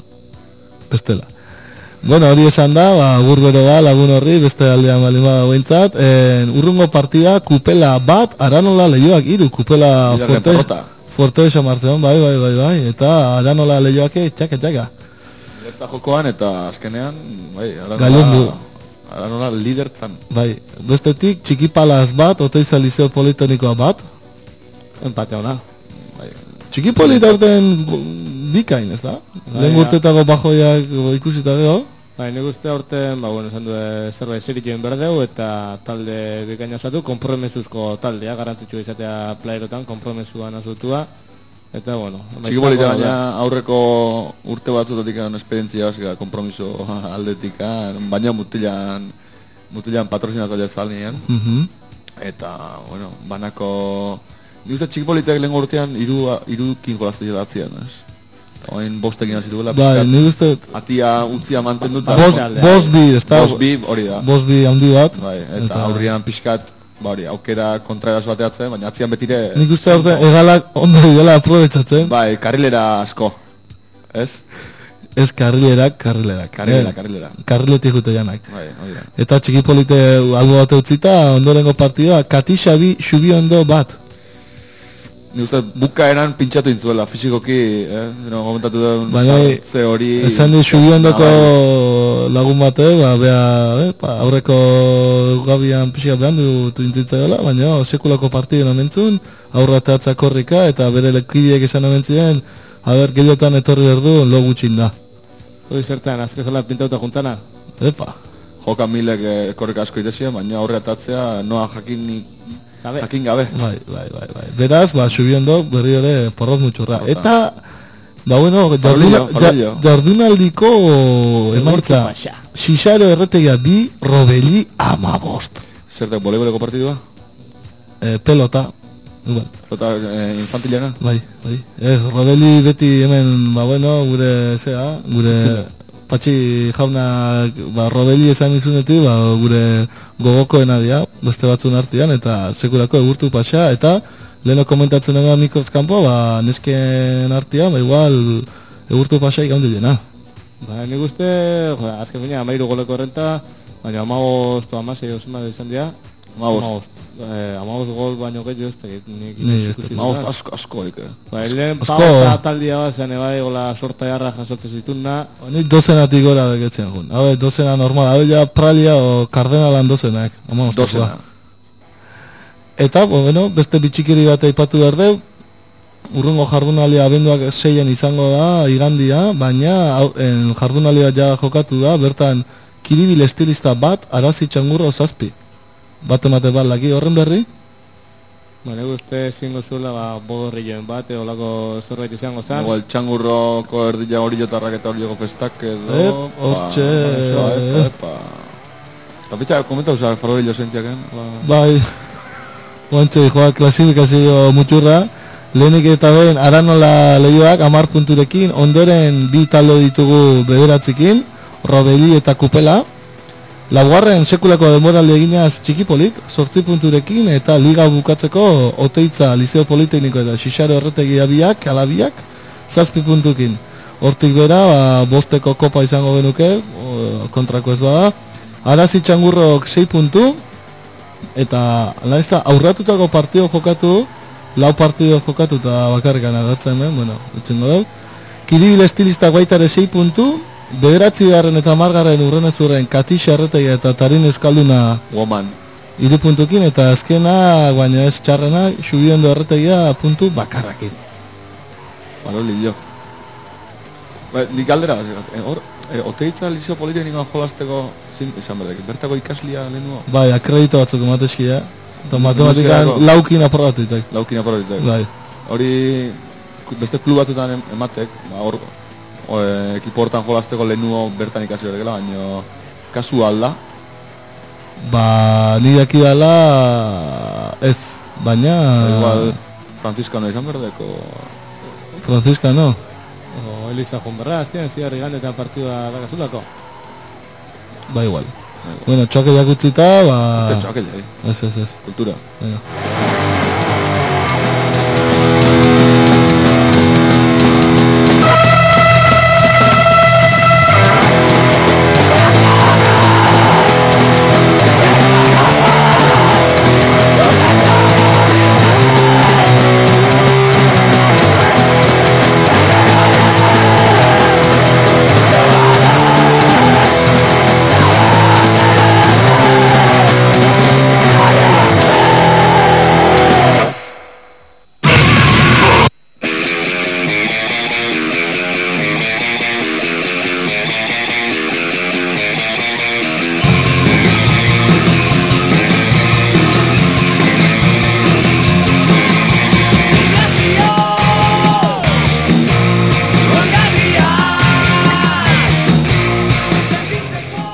bestela. Bueno, hori esan da, ba, gurbero da, lagun horri, beste aldean balima behintzat, en, urrungo partida, kupela bat, aranola lehioak iru, kupela Bigarren forte, porrota. forte esamartzen, bai, bai, bai, bai, eta aranola lehioak txaka, txaka. Lertza jokoan eta azkenean, bai, Galondu. aranola, aranola lidertzan. Bai, bestetik, txikipalaz bat, Otoiza Liceo Politonikoa bat, Empate ona. Bai, txikipolita urten bikain, ez da? Lehen ja. urtetako bajoiak ikusita gero, Bai, nik uste aurten, ba, bueno, esan du zerbait zerituen berdeu eta talde bikaina osatu, kompromesuzko taldea, garrantzitsua izatea playerotan, kompromesuan azutua, eta, bueno, Txikipolita baina aurreko urte batzutatik esperientzia osika, kompromiso aldetik, baina mutilan, mutilan patrozinatzaile zalnean, mhm. eta, bueno, banako Nik uste txikipolitek lehen urtean iru, irukin jolazte jelatzien, ez? Oin bostekin hasi duela, Bai, nik uste atia utzia mantenduta. Bost, bost bi, ez da? Bost bi, hori da. Bost bi handi bat. Bai, eta aurrian pixkat, ba hori, aukera kontraeraz bateatzen, baina atzian betire... Nik uste aurte egalak ondo dela aprobetsatzen. Bai, karrilera asko, ez? Ez karrilerak, karrilerak. Karrilera, Eh, karrilera. Karriletik jute janak. Bai, hori da. Eta txikipolite albo bate utzita, ondorengo partidua, Katixa bi, Xubi ondo bat. Nik uste bukaeran pintxatu intzuela, fizikoki, eh? No, komentatu duen Baina, ze hori... Esan di Xubi ondoko lagun bate, ba, bea, eh, pa, aurreko gabian pixika behan du intitza gala, baina sekulako partiduen omentzun, aurra teatza korrika, eta bere lekideek esan omentzien, haber, gehiotan etorri berdu, lo gutxin da. Hoi zertan, azkezala pintauta juntzana. Epa. Joka milek eh, korrika asko itesia, baina aurre atatzea noa jakin, Gabe. jakin gabe. Bai, bai, bai, bai. Beraz, ba, subiendo berri ere porroz mutxurra. Eta, ba, bueno, jarduna, Farolillo, farolillo. ja- jardunaldiko emaitza. Paxa. Xixaro erretegia bi, Robeli amabost. Zer da, voleiboleko partidua? E, pelota. Igual. Eta eh, infantilena? Bai, bai. Ez, Robeli beti hemen, ba, bueno, gure, zea, gure... Patxi jauna, ba, Robeli esan izunetik, ba, gure gogokoena dira, beste batzun artean, eta sekulako egurtu pasa, eta leheno komentatzen dugu mikroz kanpo, ba, nesken artean, ba, igual, egurtu pasa ikaundu dena. Ba, nik uste, jo, azken fina, amairu goleko renta, baina amagost o amasei osema izan dira. Amabost. Eh, amagost gol baino gehiago ez dakit, nik Ni ez ikusi Maoz dut. asko, asko, ike. Ba, lehen Asko. pau eta taldia bat zen, ebai, gola sorta jarra jasotzen zituna. Nik dozenatik gora begetzen gun. Habe, dozena normal, habe ja pralia o kardenalan dozenak. Dozena. Eta, bo, bueno, beste bitxikiri bat aipatu behar deu, urrungo jardunalia abenduak seian izango da, igandia, baina hau- en, jardunalia ja jokatu da, bertan kiribil estilista bat, arazi txangurro zazpi. Bat emate bat laki horren berri, Ba, nik uste zingo zuela, ba, bodorri joen bat, olako zerbait izango zan. Igual txangurroko erdila hori jotarrak eta hori joko festak edo... Ep, ba, hortxe. ba, epa, epa. Eta bitxa, komentau zara farolillo zentziaken? Ba, bai, guantxe, joa, klasifikazio mutxurra, lehenik eta behin Aranola lehioak amar punturekin, ondoren bi taldo ditugu bederatzikin, Robeli eta Kupela, laugarren sekulako denboraldi eginaz txikipolit, sortzi punturekin, eta liga bukatzeko Oteitza, Liceo Politekniko eta Xixaro erretegia biak, alabiak, zazpi puntukin. Hortik bera, ba, bosteko kopa izango genuke, o, kontrako ez bada, Arazi txangurrok sei puntu, eta ala ez da, aurratutako partio jokatu, lau partio jokatu eta bakarrikan agertzen ben, bueno, etxengo dugu. Kiribil estilistak baitare sei puntu, bederatzi garren eta margarren urrenezurren Katixa erretegia eta Tarin Euskalduna woman. hiru puntukin, eta azkena, baina ez txarrena, Xubiondo erretegia puntu bakarrakin. Farolillo. Ba, nik galdera, eh, hor, eh, Oteitza Liceo Politeknikoan jolazteko zin, izan berdek, bertako ikaslia lehenua, Bai, akredito batzuk emateskia, eta matematikan Luzerako. laukin aprobatuitek. laukin aporoitek. Bai, Hori, beste klub batzutan em- ematek, ba, hor, o, e, ekipo hortan jolazteko lehenuo bertan ikasi berdekela, baina kasu alda, ba, ni dakidala ez, baina igual Franciscano izan berdeko, Francisca no. O Elisa Junberra, aztean zigarri gandetan partidua dakazulako. Ba igual. Bueno, txoke jakutzita, ba... Tetxo, aquella, eh, Ez, ez, ez. kultura. Venga.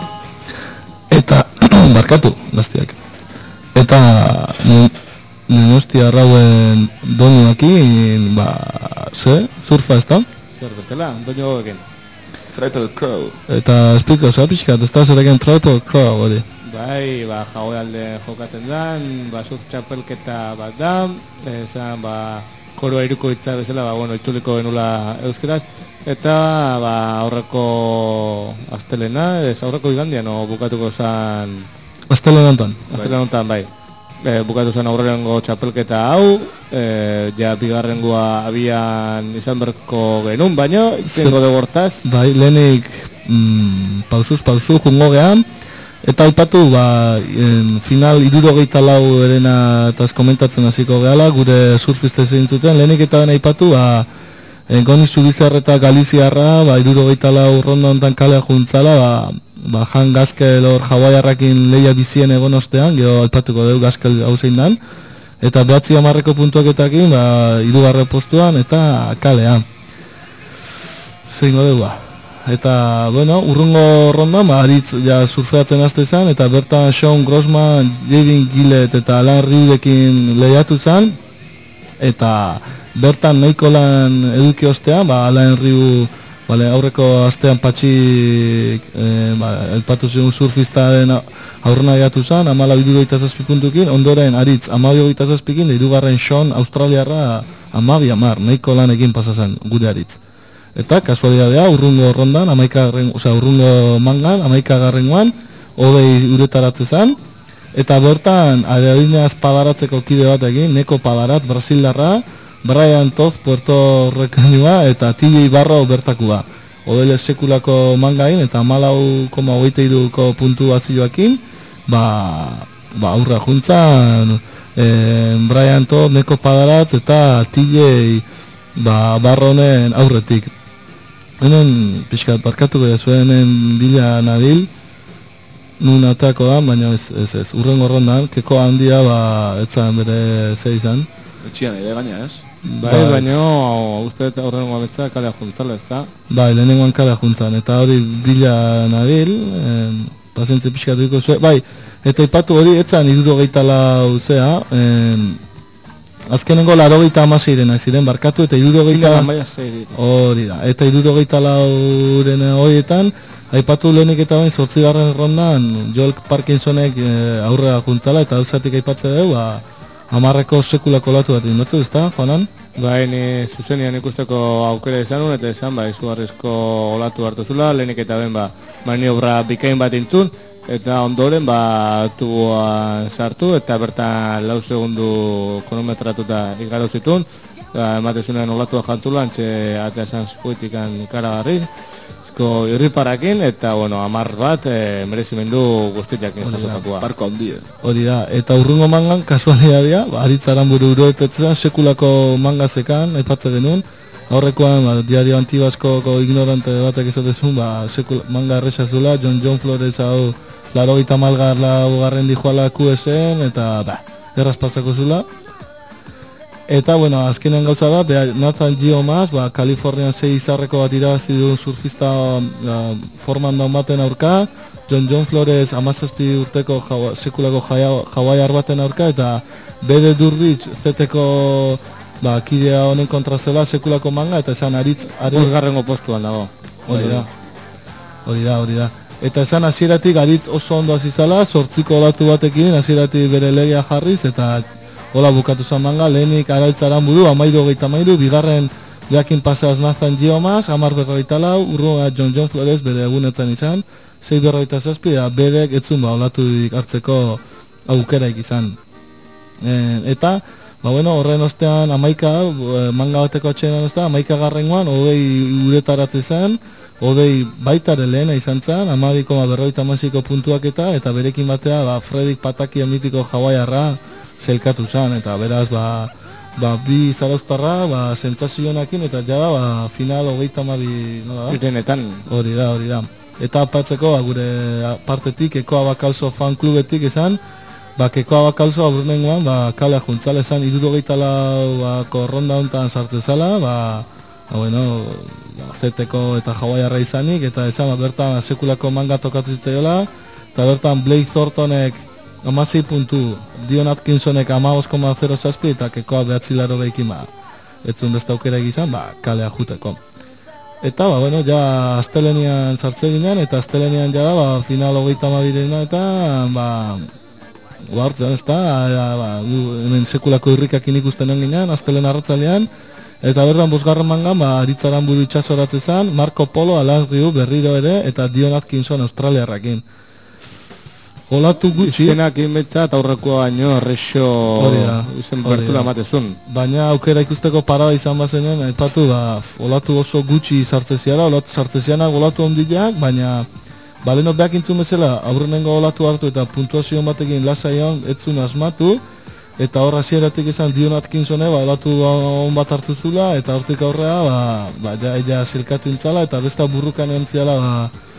Eta, barkatu, gaztiak. Eta, nire Donostia arrauen donuakin, ba, ze, surfa ez da? Zer bestela, doño goekin. Triple Crow. Eta esplika, oza, pixkat, ez da zereken Triple Crow, hori. Bai, ba, jaue alde jokatzen dan, ba, surf txapelketa bat da, esan, ba, koroa iruko hitza bezala, ba, bueno, itzuliko genula euskeraz, eta, ba, aurreko astelena, ez aurreko igandian, no, bukatuko zan, Astelena hontan. astelena hontan, bai, e, bukatu zen aurrengo txapelketa hau, e, ja, bigarrengoa abian izan berko genuen, baino, ikengo dugu hortaz, Bai, lehenik mm, pausuz, pausu, jungo gehan, eta aipatu, ba, en, final irurogeita lau erena eta komentatzen hasiko gehala, gure surfiste zintzuten, lehenik eta den aipatu, ba, en, Goni Zubizar eta Galiziarra, ba, irurogeita lau ronda hontan kalea juntzala, ba, ba, Jan Gaskel hor Hawaiiarrakin lehia bizien egon ostean, gero aipatuko dugu Gaskel hau zein dan, eta behatzi hamarreko puntuaketakin, ba, irugarre postuan, eta kalean. Zeingo dugu, ba. Eta, bueno, urrungo ronda, ba, aritz ja surfeatzen haste zan, eta bertan Sean Grossman, Javin Gillett eta Alan Riudekin lehiatu zan, eta bertan nahiko lan eduki ostean, ba, Alan Riu, bale, aurreko astean patxik, e, ba, elpatu zigun surfistaren aurrena gehatu zan, amala irurogeita zazpi puntukin, ondoren aritz amabi hogeita zazpikin, da irugarren Sean Australiarra amabi amar, nahiko lan egin pasazan gure aritz. Eta kasualidadea urrungo rondan, amaikagarren, osea urrungo mangan, amaikagarrengoan, hogei uretaratze zan, eta bertan adinaz padaratzeko kide bat egin, Neko Padarat, Brasildarra, Brian Toth, Puerto Ricanua, eta T J Barro bertakua. Odele sekulako mangain, eta malau koma hogeita iruko puntu batzioakin, ba, ba aurra juntzan, eh, Brian Toth, Neko Padarat, eta T J ba, Barronen aurretik. Hemen pixkat barkatuko da zuenen bila nabil, nun ateako da, baina ez, ez, ez, urrengo rondan, keko handia, ba, etzan bere ze izan. Etxian ere gaina, ez? bai, Bai. baino, uste eta horrengo abetza kalea juntzala, ez da? Bai, lehenengoan kalea juntzan, eta hori bila nabil, eh, pazientze pixkatuko zuen, bai, eta ipatu hori, etzan irurogeita lau zea, eh, azkenengo larogeita amaseirenak ziren barkatu, eta irurogeita... Ilan baina zei Hori da, eta irurogeita lauren horietan, aipatu lehenik eta bain zortzigarren rondan, Joel Parkinsonek e, aurrera juntzala, eta hauzatik aipatzea dugu, ba, amarreko sekulako latu bat inbatzu, ezta, Joanan? Bai, ni zuzenian ikusteko aukera izan nuen, eta esan, ba, izugarrizko olatu hartu zula, lehenik eta ben, ba, maniobra bikain bat intzun, eta ondoren, ba, tuboan sartu, eta bertan lau segundu kronometratuta igaro zituen, ba, ematezunean olatua jantzula, antxe atea esan zikuitikan karagarri, ezko irriparakin, eta, bueno, amar bat, e, merezimendu guztitiakin jasotakoa. Barko handia. Hori da, eta urrungo mangan, kasualidadea, ba, aritzaran buru uroetetzen, sekulako mangazekan, aipatze genuen, aurrekoan, ba, diario antibaskoko ignorante batek izatezun, ba, sekula, manga errexazula, John John Flores hau, larogeita malgar laugarren dijoala Q S en, eta, ba, erraz pasako zula. Eta, bueno, azkenean gauza da, beha, Nathan Giomas, ba, Kalifornian sei izarreko bat irabazi duen surfista ba, forman daun baten aurka, John John Flores amazazpi urteko jaua, sekulako Hawaiiar baten aurka, eta Bede Durrich zeteko ba, kidea honen kontra zela sekulako manga, eta esan aritz... aritz Bosgarrengo postuan dago. hori da, hori da, hori da. Eta esan hasieratik aritz oso ondo hasi zala, zortziko olatu batekin, hasieratik bere legia jarriz, eta hola bukatu zan manga, lehenik araitzaren buru, amairu hogeita amairu, bigarren jakin paseaz Nathan Giomas, amar berrogeita lau, urrua John John Flores bere egunetzen izan, zei berrogeita zazpi, da bedek etzun ba olatu hartzeko aukeraik izan. E, eta, ba bueno, horren ostean amaika, manga bateko atxean ostean, amaika garrengoan, hogei uretaratze zen, hogei baitare lehena izan zen, amabi koma berrogeita hamasiko puntuak eta, eta berekin batea, ba, Fredrik Pataki mitiko Hawaiiarra zelkatu zen, eta beraz, ba, ba bi zarauztarra, ba, sentsazioenakin, eta jada, ba, final hogeita hamabi, no da? Irenetan. Hori da, hori da. Eta apatzeko, ba, gure partetik, Ekoa Bakalzo fan klubetik esan, ba, Ekoa Bakalzo aurrenengoan, ba, kalea juntzala esan, irurogeita lau, ba, korronda hontan sartzezala, ba, ba, bueno, zeteko eta Hawaiiarra izanik, eta esan, ba, bertan sekulako manga tokatu zitzaiola, eta bertan Blake Thorntonek amasei puntu, Dion Atkinsonek amabost koma zero zazpi eta kekoa behatzi laro behikin, ba, etzun beste aukera egizan, ba, kalea juteko. Eta, ba, bueno, ja astelenian sartze ginen, eta astelenian ja da, ba, final hogeita hamabireena eta, ba, ba, hartzen, ez da, ba, hemen sekulako irrikakin ikusten ginen, astelen arratzalean, eta berdan bosgarren mangan, ba, Aritzaran buru itxasoratze zan, Marco Polo, Alan Riu, berriro ere, eta Dion Atkinson australiarrakin. Olatu gutxi. Izenak inbetzat aurrekoa baino errexo izen bertula matezun. Baina aukera ikusteko parada izan bazenen, aipatu, ba, olatu oso gutxi sartzeziala, olatu sartzezianak olatu ondileak, baina baleno beak intzun bezala, aurrenengo olatu hartu eta puntuazio batekin lasaion etzun asmatu, eta hor hasieratik izan Dion Atkinsone, ba, olatu on bat hartu zula, eta hortik aurrea, ba, ba, ja, ja zilkatu intzala, eta besta burrukan entziala, ba,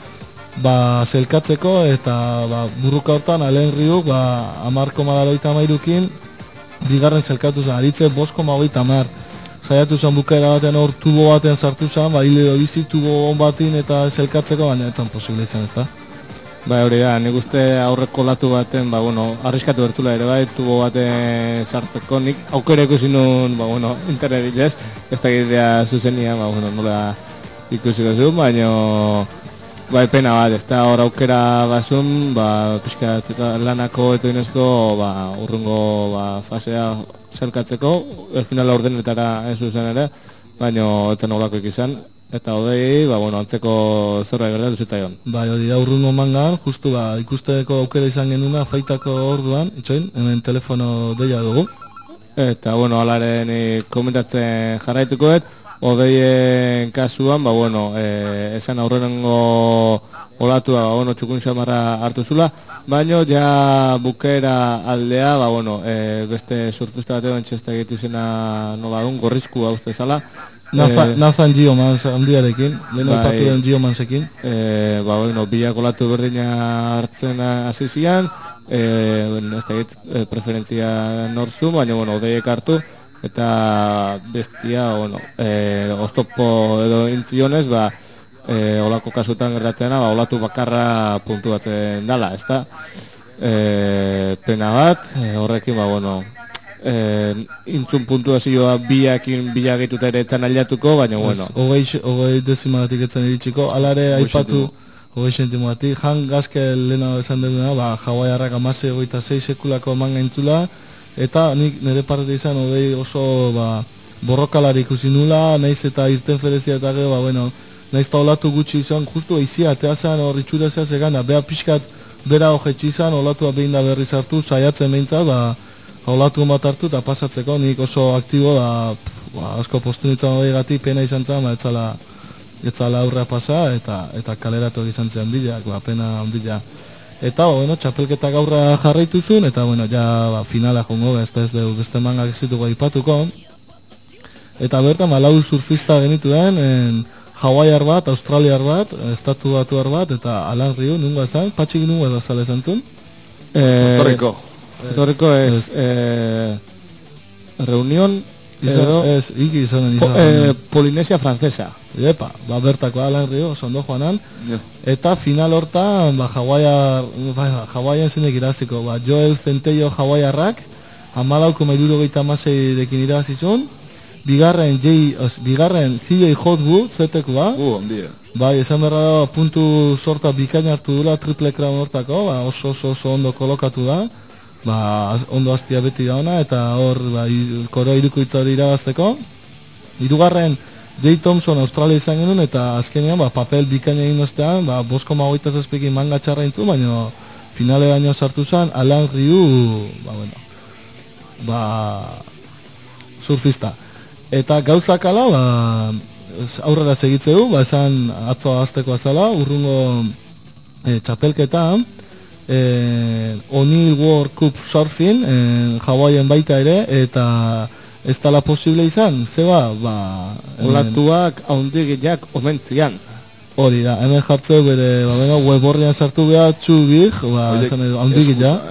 ba, zelkatzeko, eta ba, burruka hortan Alen Riuk, ba, amar koma laurogeita hamairukin, bigarren zelkatu zen, Aritze bost koma hogeita hamar. Saiatu zen bukaera batean hor tubo batean sartu zen, ba, hile bizi tubo on batin eta zelkatzeko, baina ez zen posible izan, ez da? Ba, hori da, nik uste aurreko latu baten, ba, bueno, arriskatu bertula ere bai, tubo baten sartzeko, nik aukera ikusi nun, ba, bueno, internetik ez, ez da gitea zuzenia, ba, bueno, nola ikusiko zuen, baina bai, pena bat, ez da hor aukera bazun, ba, pixka lanako eta inezko, ba, urrungo, ba, fasea zelkatzeko, el finala ordenetara ez zuzen ere, baina etzen olakoik izan, eta hodei, ba, bueno, antzeko zerbait gertatu zitaion. Bai, hori da urrungo mangan, justu, ba, ikusteko aukera izan genuna, faitako orduan, itxoin, hemen telefono deia dugu. Eta, bueno, alaren komentatzen jarraitukoet, Odeien kasuan, ba, bueno, e, esan aurrenengo olatua, ba, bueno, txukun xamarra hartu zula, baino ja bukera aldea, ba, bueno, e, beste surfista batean txesta egitizena nola dun, gorrizkua uste zala. Nathan, e, Nathan Geomans handiarekin, lehen bai, aipatu den Geomansekin. E, ba, bueno, biak olatu berdina hartzen hasi zian, e, bueno, ez da egit, e, preferentzia norzu, baina, bueno, odeiek hartu, eta bestia, bueno, e, oztopo edo intzionez, ba, e, olako kasutan gertatzena, ba, olatu bakarra puntuatzen dala, ezta? E, pena bat, e, horrekin, ba, bueno, e, intzun puntuazioa biakin bilagituta ere etzan aliatuko, baina, bueno. Hogei, hogei dezimalatik etzan iritsiko, alare aipatu, hogei sentimoatik, Han Gaskel lehena esan duguna, ba, Hawaiiarrak amase hogeita sei sekulako manga intzula, eta nik nire parte izan hogei oso, ba, borrokalari ikusi nula, naiz eta irten ferezia eta gero, ba, bueno, naiz eta olatu gutxi izan, justu eizia, ateazan hor itxura zean, beha pixkat bera hogetxi izan, olatua behin da berriz hartu, saiatzen behintzat, ba, olatu bat hartu eta pasatzeko, nik oso aktibo, da, ba, asko postu nintzen hogei gati, pena izan zen, ba, etzala, etzala aurrea pasa, eta, eta kaleratu izan zen bilak, ba, pena bila. Eta, bueno, txapelketa gaurra jarraitu zuen, eta, bueno, ja, ba, finala jongo, ez da ez dugu beste mangak ez ditugu aipatuko. Eta bertan, ba, lau surfista genituen, en, Hawaiiar bat, Australiar bat, estatu batuar bat, eta Alan Riu, nunga esan, patxik nunga edo zale esan zuen? Torriko. Torriko ez, eh, reunión, edo, ez, iki izanen izan. Eh, Polinesia Francesa. Epa, ba, bertako Alan Riu, sondo joanan. Eta final hortan, ba, Hawaiiar, ba, Hawaiian zinek iraziko, ba, Joel Centello Hawaiiarrak, hamalau koma hirurogeita hamasei dekin irazizun, bigarren, J, os, bigarren C J Hotwood, zetekoa, Uh, ondia. bai, esan berra da, puntu sorta bikaina hartu dula, triple crown hortako, ba, oso, oso, oso ondo kolokatu da, ba, ondo hastia beti da ona, eta hor, ba, koro irukoitza hori irabazteko. Hirugarren, Jay Thompson Australia izan genuen, eta azkenean, ba, papel bikaina egin ostean, ba, bost koma hogeita zazpikin manga txarra intzu, baina finale baino sartu zen, Alan Riu, ba, bueno, ba, surfista. Eta gauzak ala, ba, aurrera segitzeu, ba, esan atzo azteko azala, urrungo e, txapelketa, e, O'Neill World Cup Surfing, e, Hawaiian baita ere, eta ez dala posible izan, zeba, ba... Olatuak haundigiak omentzian. Hori da, hemen jartzeu bere, ba, beno, web horrian sartu behar, txubik, ba, esan edo, haundigiak.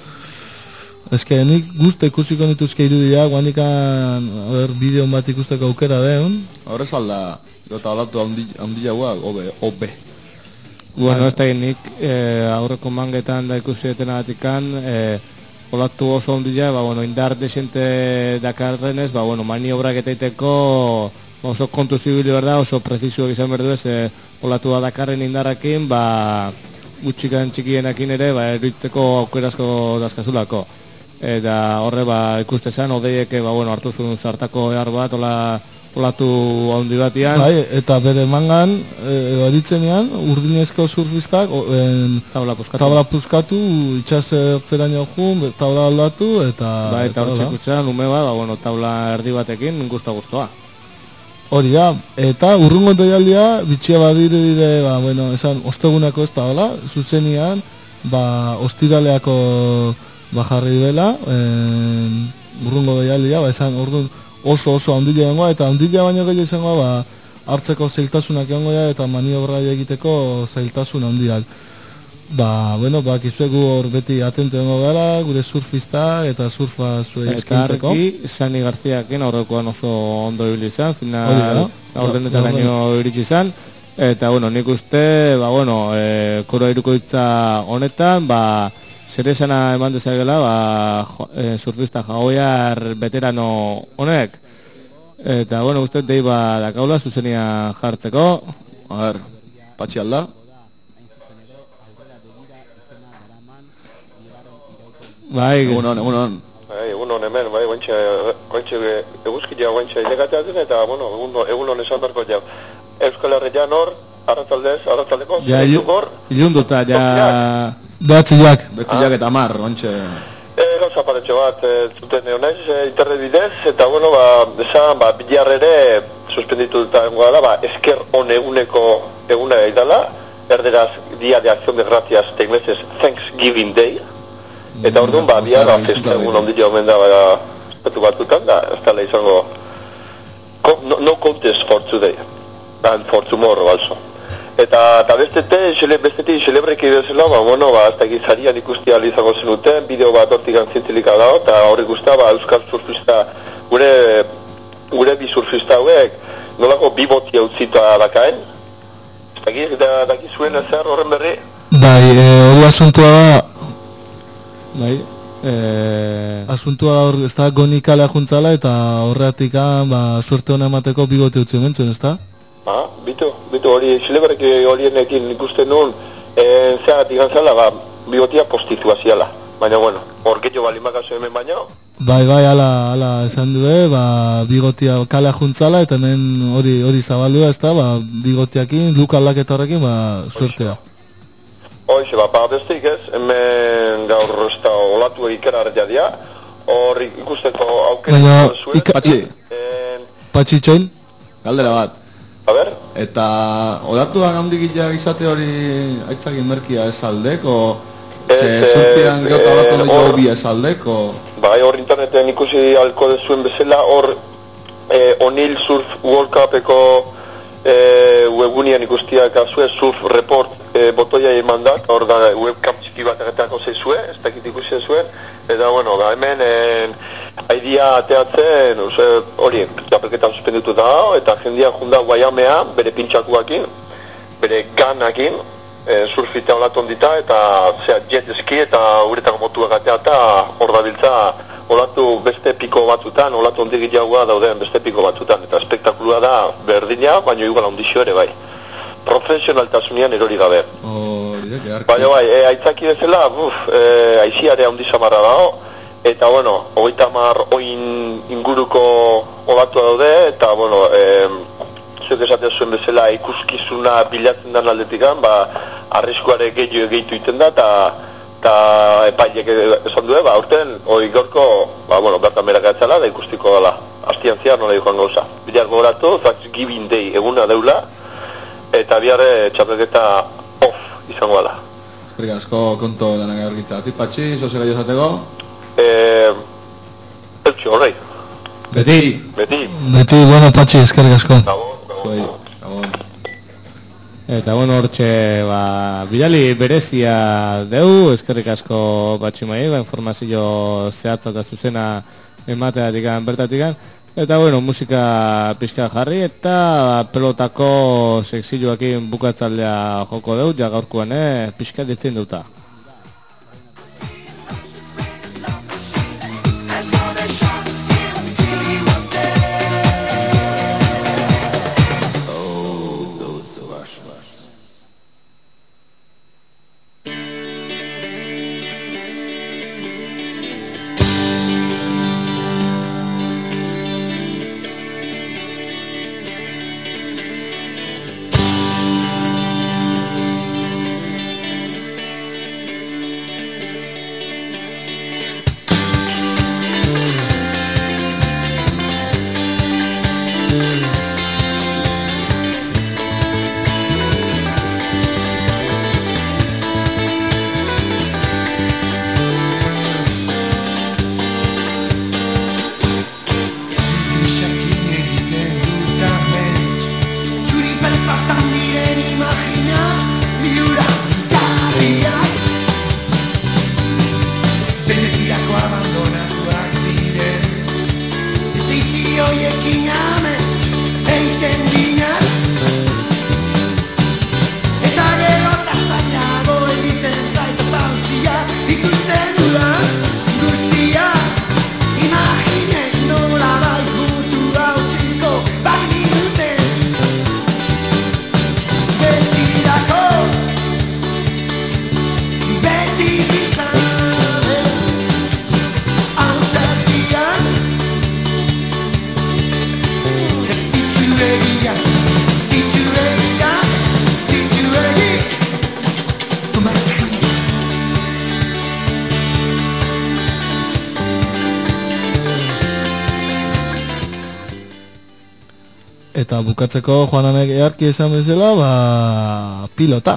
Ez que nik guzti ikusiko nituzke irudiak, guandikan, a ber, bideo bat ikusteko aukera deun. Horrez alda, gota olatu handiagoak, obe, obe. Bueno, ez da nik eh, aurreko mangetan da ikusi etenagatikan, eh, olatu oso ondila, ba, bueno, indar desente dakarrenez, ba, bueno, maniobrak eta iteko oso kontu zibili berda, oso prezisuak izan berdu ez, eh, olatua dakarren indarrakin, ba, gutxikan txikienakin ere, ba, eritzeko aukerazko dazkazulako. Eta horre, ba, ikuste zen, odeieke, ba, bueno, hartu zuen zartako ehar bat, ola, olatu handi batian. Bai, eta bere mangan, e, eritzenean, urdinezko surfistak, o, en, Tabla puskatu. tabla puskatu, itxas ertzeraino jun, tabla aldatu, eta... Ba, eta hor hola. txekutzean, ume bat, ba, bueno, tabla erdi batekin, guztua-guztua. Hori da, eta urrungo doialdia, bitxia badire dire, ba, bueno, esan, ostegunako ez da, hola, zuzenian, ba, ostiraleako bajarri dela, en, urrungo doialdia, ba, esan, orduan, oso oso handila egongoa, eta handila baino gehiago izango, ba, hartzeko zailtasunak egongo da, eta maniobra egiteko zailtasun handiak. Ba, bueno, ba, kizuegu hor beti atento egongo gara, gure surfista eta surfa zuei Eta eskaintzeko. argi, Sani Garziakin aurrekoan oso ondo ibili izan, Hori final da. aurrenetan Ba, gaino iritsi izan. Eta, bueno, nik uste, ba, bueno, e, koro irukoitza honetan, ba, zer esana eman dezakela, ba, jo, e, surfista jagoiar veterano honek. Eta, bueno, uste dei ba dakaula zuzenia jartzeko. A ber, Patxi alda. Bai, Egunon, egunon. Bai, egunon hemen, bai, guantxe, guantxe eguzkia guantxe ilekateatzen eta, bueno, egunon, egunon esan berko jau. Euskal Herrian hor, arratzaldez, arratzaldeko, ja, zerezuk hor, ilunduta, ja... Behatziak, Betziak eta mar, ontxe. e, gauza paretxo bat, e, zuten neonaiz, e, internet bidez, eta, bueno, ba, esan, ba, bilar ere, suspenditu dut dela, ba, esker on eguneko eguna idala, erderaz, Dia de Acción de Gracias, eta inglesez, Thanksgiving Day, eta orduan, ba, biarra festa egun ondila omen da, ba, espetu batutan, da, ez dela izango, co- no, no contest for today, and for tomorrow also. Eta, eta bestete, xele, bestetik xelebreki bezala, ba, bueno, ba, ez da gizarian ikusti ahal izango zenuten, bideo bat hortik antzintzilika dago, eta horri guztia, ba, euskal surfista, gure, gure bi surfista hauek, nolako bi boti utzita dakaen, ez da giz, da, daki zuen ezer horren berri, bai, e, hori asuntua da, Bai, eh... asuntua da hor, ez da gonikala juntzala, eta horretik, ba, suerte hona emateko bigote utzi omentzuen, ez da? ah, bitu, bitu hori, xelebreki horienekin ikusten nuen, e, zeagatik gantzala, ba, bigotia postizua ziala, baina, bueno, hor gehiago balimakazu hemen baina, Bai, bai, ala, ala esan due, ba, bigotia kalea juntzala, eta hemen hori hori zabaldu da, ez da, ba, bigotiakin, luk aldaketa horrekin, ba, suertea. Hoize, ba, ba, bestik ez, hemen gaur ez da olatu ikera dia, hor ikusteko aukera Baina, izan zuen. ika- Patxi, En, Patxi txoin? galdera bat. a ber, Eta odatuak handik izate hori aitzagin merkia ez aldeko, Ez, ze eh, surfian gero eh, odatu hori hor- hobi ez aldeko. bai, hor interneten ikusi alko dezuen bezala, hor eh, O'Neill Surf World Cupeko eh, webunian ikustiak azue, Surf Report eh, botoia eman da, hor da webcam txiki bat egeteako zeizue, ez dakit ikusi zuen, eta bueno, ba, hemen eh, aidia ateatzen, ose, hori, txapelketan suspenditu da, eta jendia junda guaiamea, bere pintxakuakin, bere ganakin, e, surfita olatu ondita, eta zera jet ski eta uretako motuak atea eta hor dabiltza olatu beste piko batzutan, olatu ondik jaua dauden beste piko batzutan, eta espektakulua da berdina, baina igual ondixo ere bai. Profesionaltasunean erori gabe. Hori da, geharki. Baina bai, e, aitzaki bezala, buf, e, aiziare handi samarra dago, eta bueno, hogeita hamar oin inguruko olatua daude, eta bueno, e, zuek esatea zuen bezala ikuskizuna bilatzen den aldetikan, ba, arriskuare gehiago gehitu iten da, eta eta epailek esan duen, ba, urten, hori gorko, ba, bueno, bertan merakatzala, da ikustiko dela, hastian ziar nola joan gauza. Bilar gogoratu, Thanksgiving Day eguna deula, eta biharre txapelketa off izango dela. Eskerrik asko konto lanak argitzatik, Patxi, zoze gai esateko? Eh, eltxo, horrei, Beti! beti, Beti, bueno, Patxi, eskerrik asko. gabon, gabon. Zuei, gabon. Eta bueno, hortxe, ba, bidali berezia deu, eskerrik asko Patxi Mai, ba, informazio zehatza eta zuzena emateatikan, bertatikan. Eta bueno, musika pixka jarri eta pelotako sekzioakin bukatzaldea joko dut, ja gaurkoan eh, pixka ditzen duta. Eta bukatzeko Juananek earki esan bezala, ba, pilota.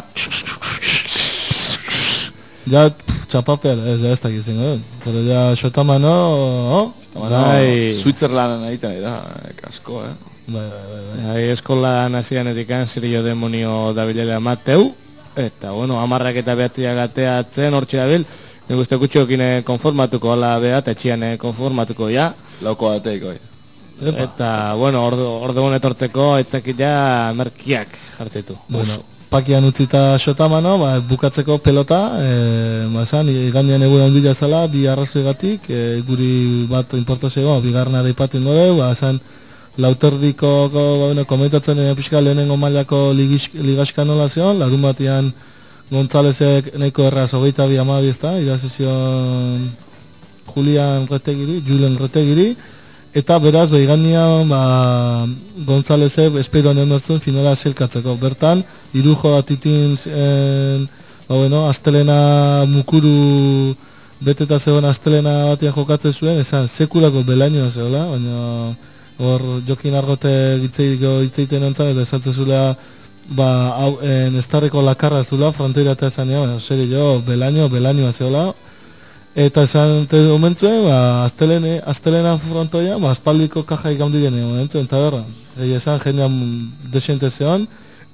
Ja, txapaper, ez da ez dakit zingo dut. Pero ja, xotamano, oh? Bai, Switzerlandan egiten da, kasko, eh? Bai, bai, bai, bai. Bai, eskolan hasian edikan, zirio demonio dabilele amateu. Eta, bueno, amarrak eta behatziak ateatzen, hortxe dabil. Nik uste kutxokin konformatuko, ala behat, etxian konformatuko, ja. Lauko bateik, oi. Eta, bueno, ordu, ordu etortzeko etzakit ja merkiak jartzetu. Bueno, pakian utzita xotamano, ba, bukatzeko pelota, e, mazan, igandian egun handia zala, bi arrazoigatik, e, guri bat importazioa, bigarna daipaten gode, ba, zan, lauterdiko, ba, bueno, komentatzen e, pixka lehenengo mailako ligaxka nola zion, larun batian Gontzalezek nahiko erraz hogeita bi amabi ez da, idazizion Julian Retegiri, Julen Retegiri, eta beraz, behiganian, ba, Gontzalezek espero nenortzen finala zelkatzeko. Bertan, irujo atitin, en, ba, bueno, astelena mukuru beteta zegoen astelena batian jokatzen zuen, esan, sekulako belaino zegoela, baina hor Jokin Argote gitzeiko hitzeiten ontzak, eta esatzen zulea, ba, hau, en, estarreko lakarra zula, fronteira eta esan, ja, seri jo, belaino, belainoa zegoela. Eta esan momentzuen, ba, astelene, astelenan frontoia, ba, aspaldiko kajaik handi gene momentzuen, eta berra. Egi esan, jendean desente zeon,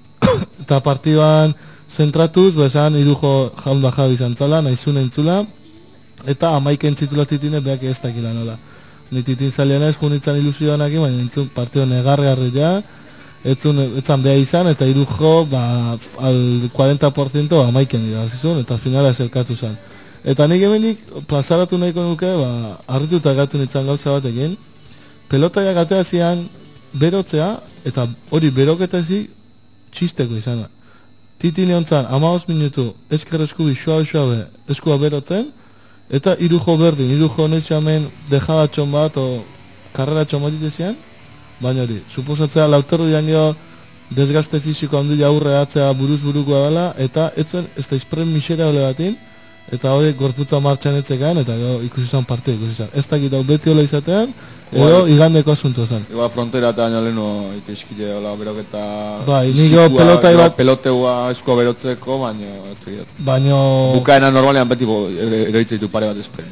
eta partiduan zentratuz, ba, esan, irujo jaun da jabi zantzala, nahizuna intzula, eta amaiken zitula titine beak ez dakila nola. Ni titin zalianez, junitzen ilusioanak, baina intzun partio negargarri ja, etzun, etzan beha izan, eta irujo, ba, al cuarenta por ciento amaiken dira, zizun, eta finala zelkatu zen. Eta nik hemenik plazaratu nahiko nuke, ba, harrituta gatu nintzen gauza batekin, pelotaia gatea zian berotzea, eta hori beroketazik txisteko izan da. Titine hontzan, amaoz minutu, esker eskubi, suabe-suabe, eskua berotzen, eta irujo berdin, irujo netxamen dejadatxon bat, o karreratxon bat itezian, baina hori, suposatzea lauterru dian jo, desgazte fiziko handi aurre atzea buruz-burukoa dela, eta etzuen, ez da izpren misera ole batin, eta hori gorputza martxan etzekan, eta gero ikusi zan parte ikusi zan. Ez dakit hau beti hola izatean, edo igandeko asuntu zen. Igual frontera eta baino lehenu itezkile hola beroketa... Bai, niko pelota bat... Peloteua eskua berotzeko, baino... Baino... Bukaena normalean beti eroitzeitu pare bat espren.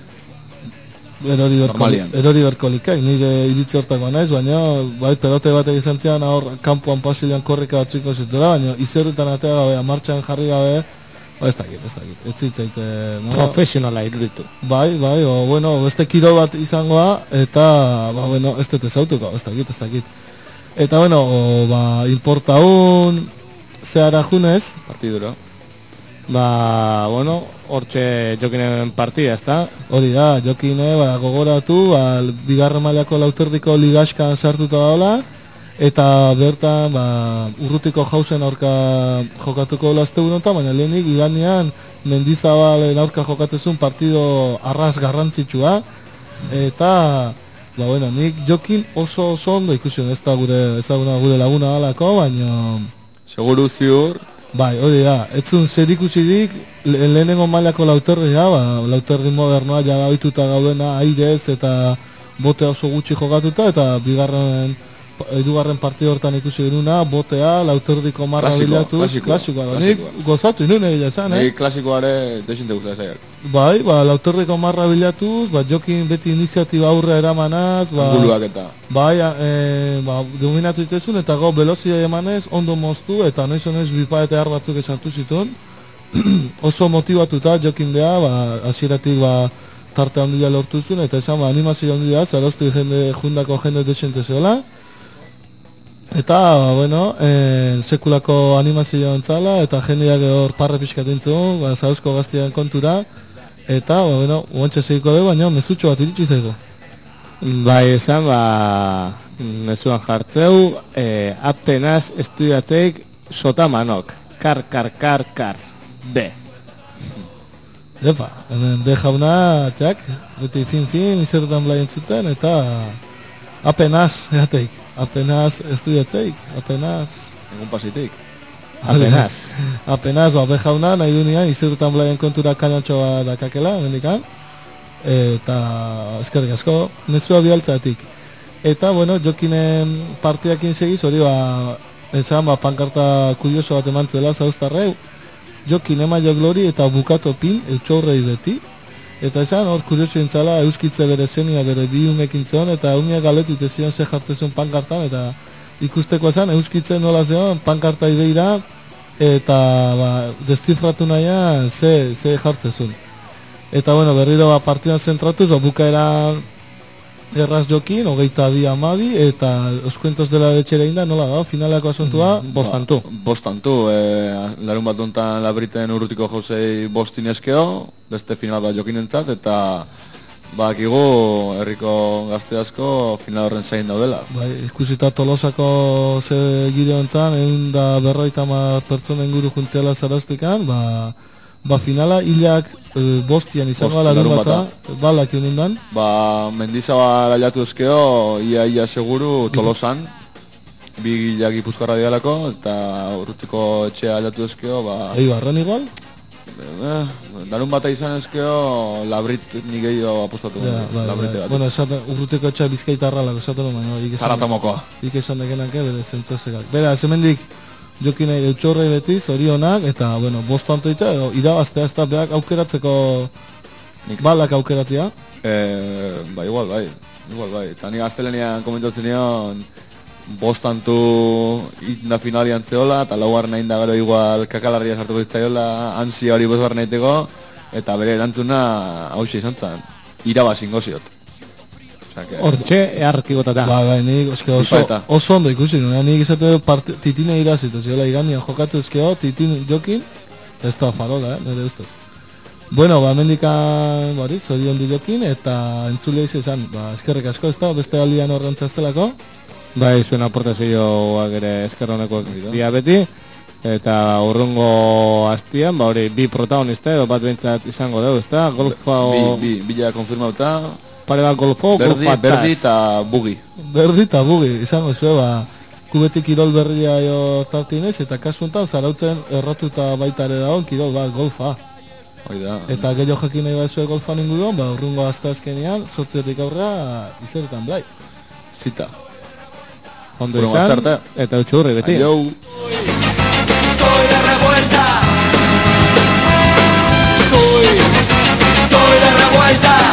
Erori berkolikak, nire iritzi hortako naiz, baina bai pelote bat egizan zian hor kampuan pasilean korrika batziko zutela, baina izerretan atea gabe, martxan jarri gabe, Ba, ez dakit, ez dakit, ez zitzait, no? Profesionala iruditu. Bai, bai, o, bueno, beste kiro bat izangoa, eta, ba, bueno, ez dut ezautuko, ez dakit, ez dakit. Eta, bueno, o, ba, importaun, zehara junez, Partidura. Ba, bueno, hortxe Jokinen partida, ezta? hori da, Jokine, ba, gogoratu, ba, bigarren mailako lauterdiko ligaskan sartuta daola, eta bertan, ba, urrutiko jauzen aurka jokatuko olazte honetan, baina lehenik iganean Mendizabalen aurka jokatzezun partido arras garrantzitsua, eta, ba, bueno, nik Jokin oso oso ondo ikusi, ez da gure, ezaguna gure laguna alako, baina... Seguru ziur, Bai, hori da, etzun zer ikusirik le lehenengo mailako lauterria, ba, lauterri modernoa jada ohituta gaudena airez eta botea oso gutxi jokatuta, eta bigarren, hirugarren partida hortan ikusi genuna, botea, lauterdiko marra Klasiko, bilatu, klasikoa, klasikoa, da, nik klasikoa. gozatu inun egia esan, eh? nahi klasikoare desinte guztia zaiak. Bai, ba, lauterdiko marra bilatuz, ba, Jokin beti iniziatiba aurre eramanaz, ba, Anguluak eta. Bai, e, ba, dominatu itezun eta gau velozia emanez, ondo moztu eta noiz honez bipa eta har batzuk esartu zituen. Oso motivatuta Jokin beha, ba, hasieratik ba, tarte handia lortu zuen, eta esan ba, animazio handia, zaroztu jende, jundako jende desente zeola. Eta, ba, bueno, e, sekulako animazio entzala, eta jendeak hor parre pixkaten zuen, ba, zauzko gaztian kontura, eta, ba, bueno, guantxe segiko dugu, baina mezutxo bat iritsi zaigu. Bai, esan, ba, mezuan jartzeu, eh, apenas estudiatzeik sotamanok. Kar, kar, kar, kar. B. Epa, hemen be jauna, txak, beti fin-fin, izertan blaien zuten, eta apenas, eateik, apenas estudiatzeik, apenas... Egun pasitik. Apenas. apenas, ba, be jauna, nahi dunean, izertan blaien kontura kanatxoa dakakela, mendikan, eta eskerrik asko, mezua bialtzatik. Eta, bueno, Jokinen partidakin segiz, hori ba, esan, ba, pankarta kurioso bat eman zuela, zauztarreu, Jokin emaio glori eta bukato pin, eutxorrei beti. Eta esan, hor kurioso entzala, euskitze bere zenia, bere bi umekin zeon, eta umeak galetu zion ze jartzezun pankartan, eta ikusteko esan, euskitze nola zeon, pankarta ibeira, eta ba, destifratu nahian ze, ze jartzezun. Eta bueno, berriro ba, partidan zentratuz, ba, bukaera erraz Jokin, hogeita bi amabi, eta oskuentos dela betxera inda, nola da, finaleako asuntua, bostantu. Ba, bostantu, e, larun bat dontan labriten urrutiko josei bostin eskeo, beste final bat Jokinentzat, eta bakigu herriko gazte asko final horren zain daudela. Bai, ikusita Tolosako ze gideontzan, egun da berroita mar pertsona inguru juntziala zarauztikan, ba, ba finala hilak e, bostian izango Bost, larun larun bata, balak egundan. Ba, Mendizabal ailatu ezkeo, ia ia seguru Tolosan, bi gila Gipuzkoarra dialako, eta urrutiko etxea ailatu ezkeo, ba... Eibarren igual? Eh, larun bata izan ezkeo, labrit nik gehiago apostatu. Ja, bai, labrite bai. bat. Bueno, esaten, urruteko etxea bizkaitarra lako esaten, baina ik esan, Zaratamokoa. ik esan dekenake, bere zentzozekak. Bera, zemendik Jokinei eutxorrei beti, zorionak, eta, bueno, bost antoita, edo, irabaztea ez da beak aukeratzeko Nik. balak aukeratzea. Eh, ba, igual, bai. Igual, bai. Eta ni gaztelenian komentatzen nion, bostantu inda finalian zehola, eta laugarren nahin da gero igual kakalarria sartuko ditzaiola, ansia hori bosgarren nahiteko, eta bere erantzuna hausia izan zen, irabazingo ziot. Osea, Hortxe, eharki botata. Ba, bai, nik eske oso, Bipaeta. oso ondo ikusi nuen, nik izate part, titine irazit, ziola iganian jokatu ezkeo, titin Jokin, ez da farola, eh, nire ustez. Bueno, ba, mendikan, bari, zorion du Jokin, eta entzule izan, ba, eskerrik asko ez da, beste aldian horrentza estelako. Bai, zuen aportazioak ere eskerronekoak dia beti. Eta urrungo hastian, ba hori, bi protagonista edo bat behintzat izango dugu, ezta? Golfa o... Bi, bi, bila konfirmauta, Pare bat golfo, berdi, golfa berdi taz. eta bugi. Berdi eta bugi, izango zue, ba, kubetik kirol berria jo tartinez, eta kasu honetan zarautzen erratuta baita ere dagoen kirol bat, golfa. Hoi da. Eta gehiago jakin nahi bat zuen golfan inguruan, ba, urrungo asteazkenean, sortzerrik aurrera, izeretan blai. Zita. Ondo Urrungo izan, aste arte. eta utxurri beti. Aio. Estoy de revuelta. Estoy, estoy de revuelta.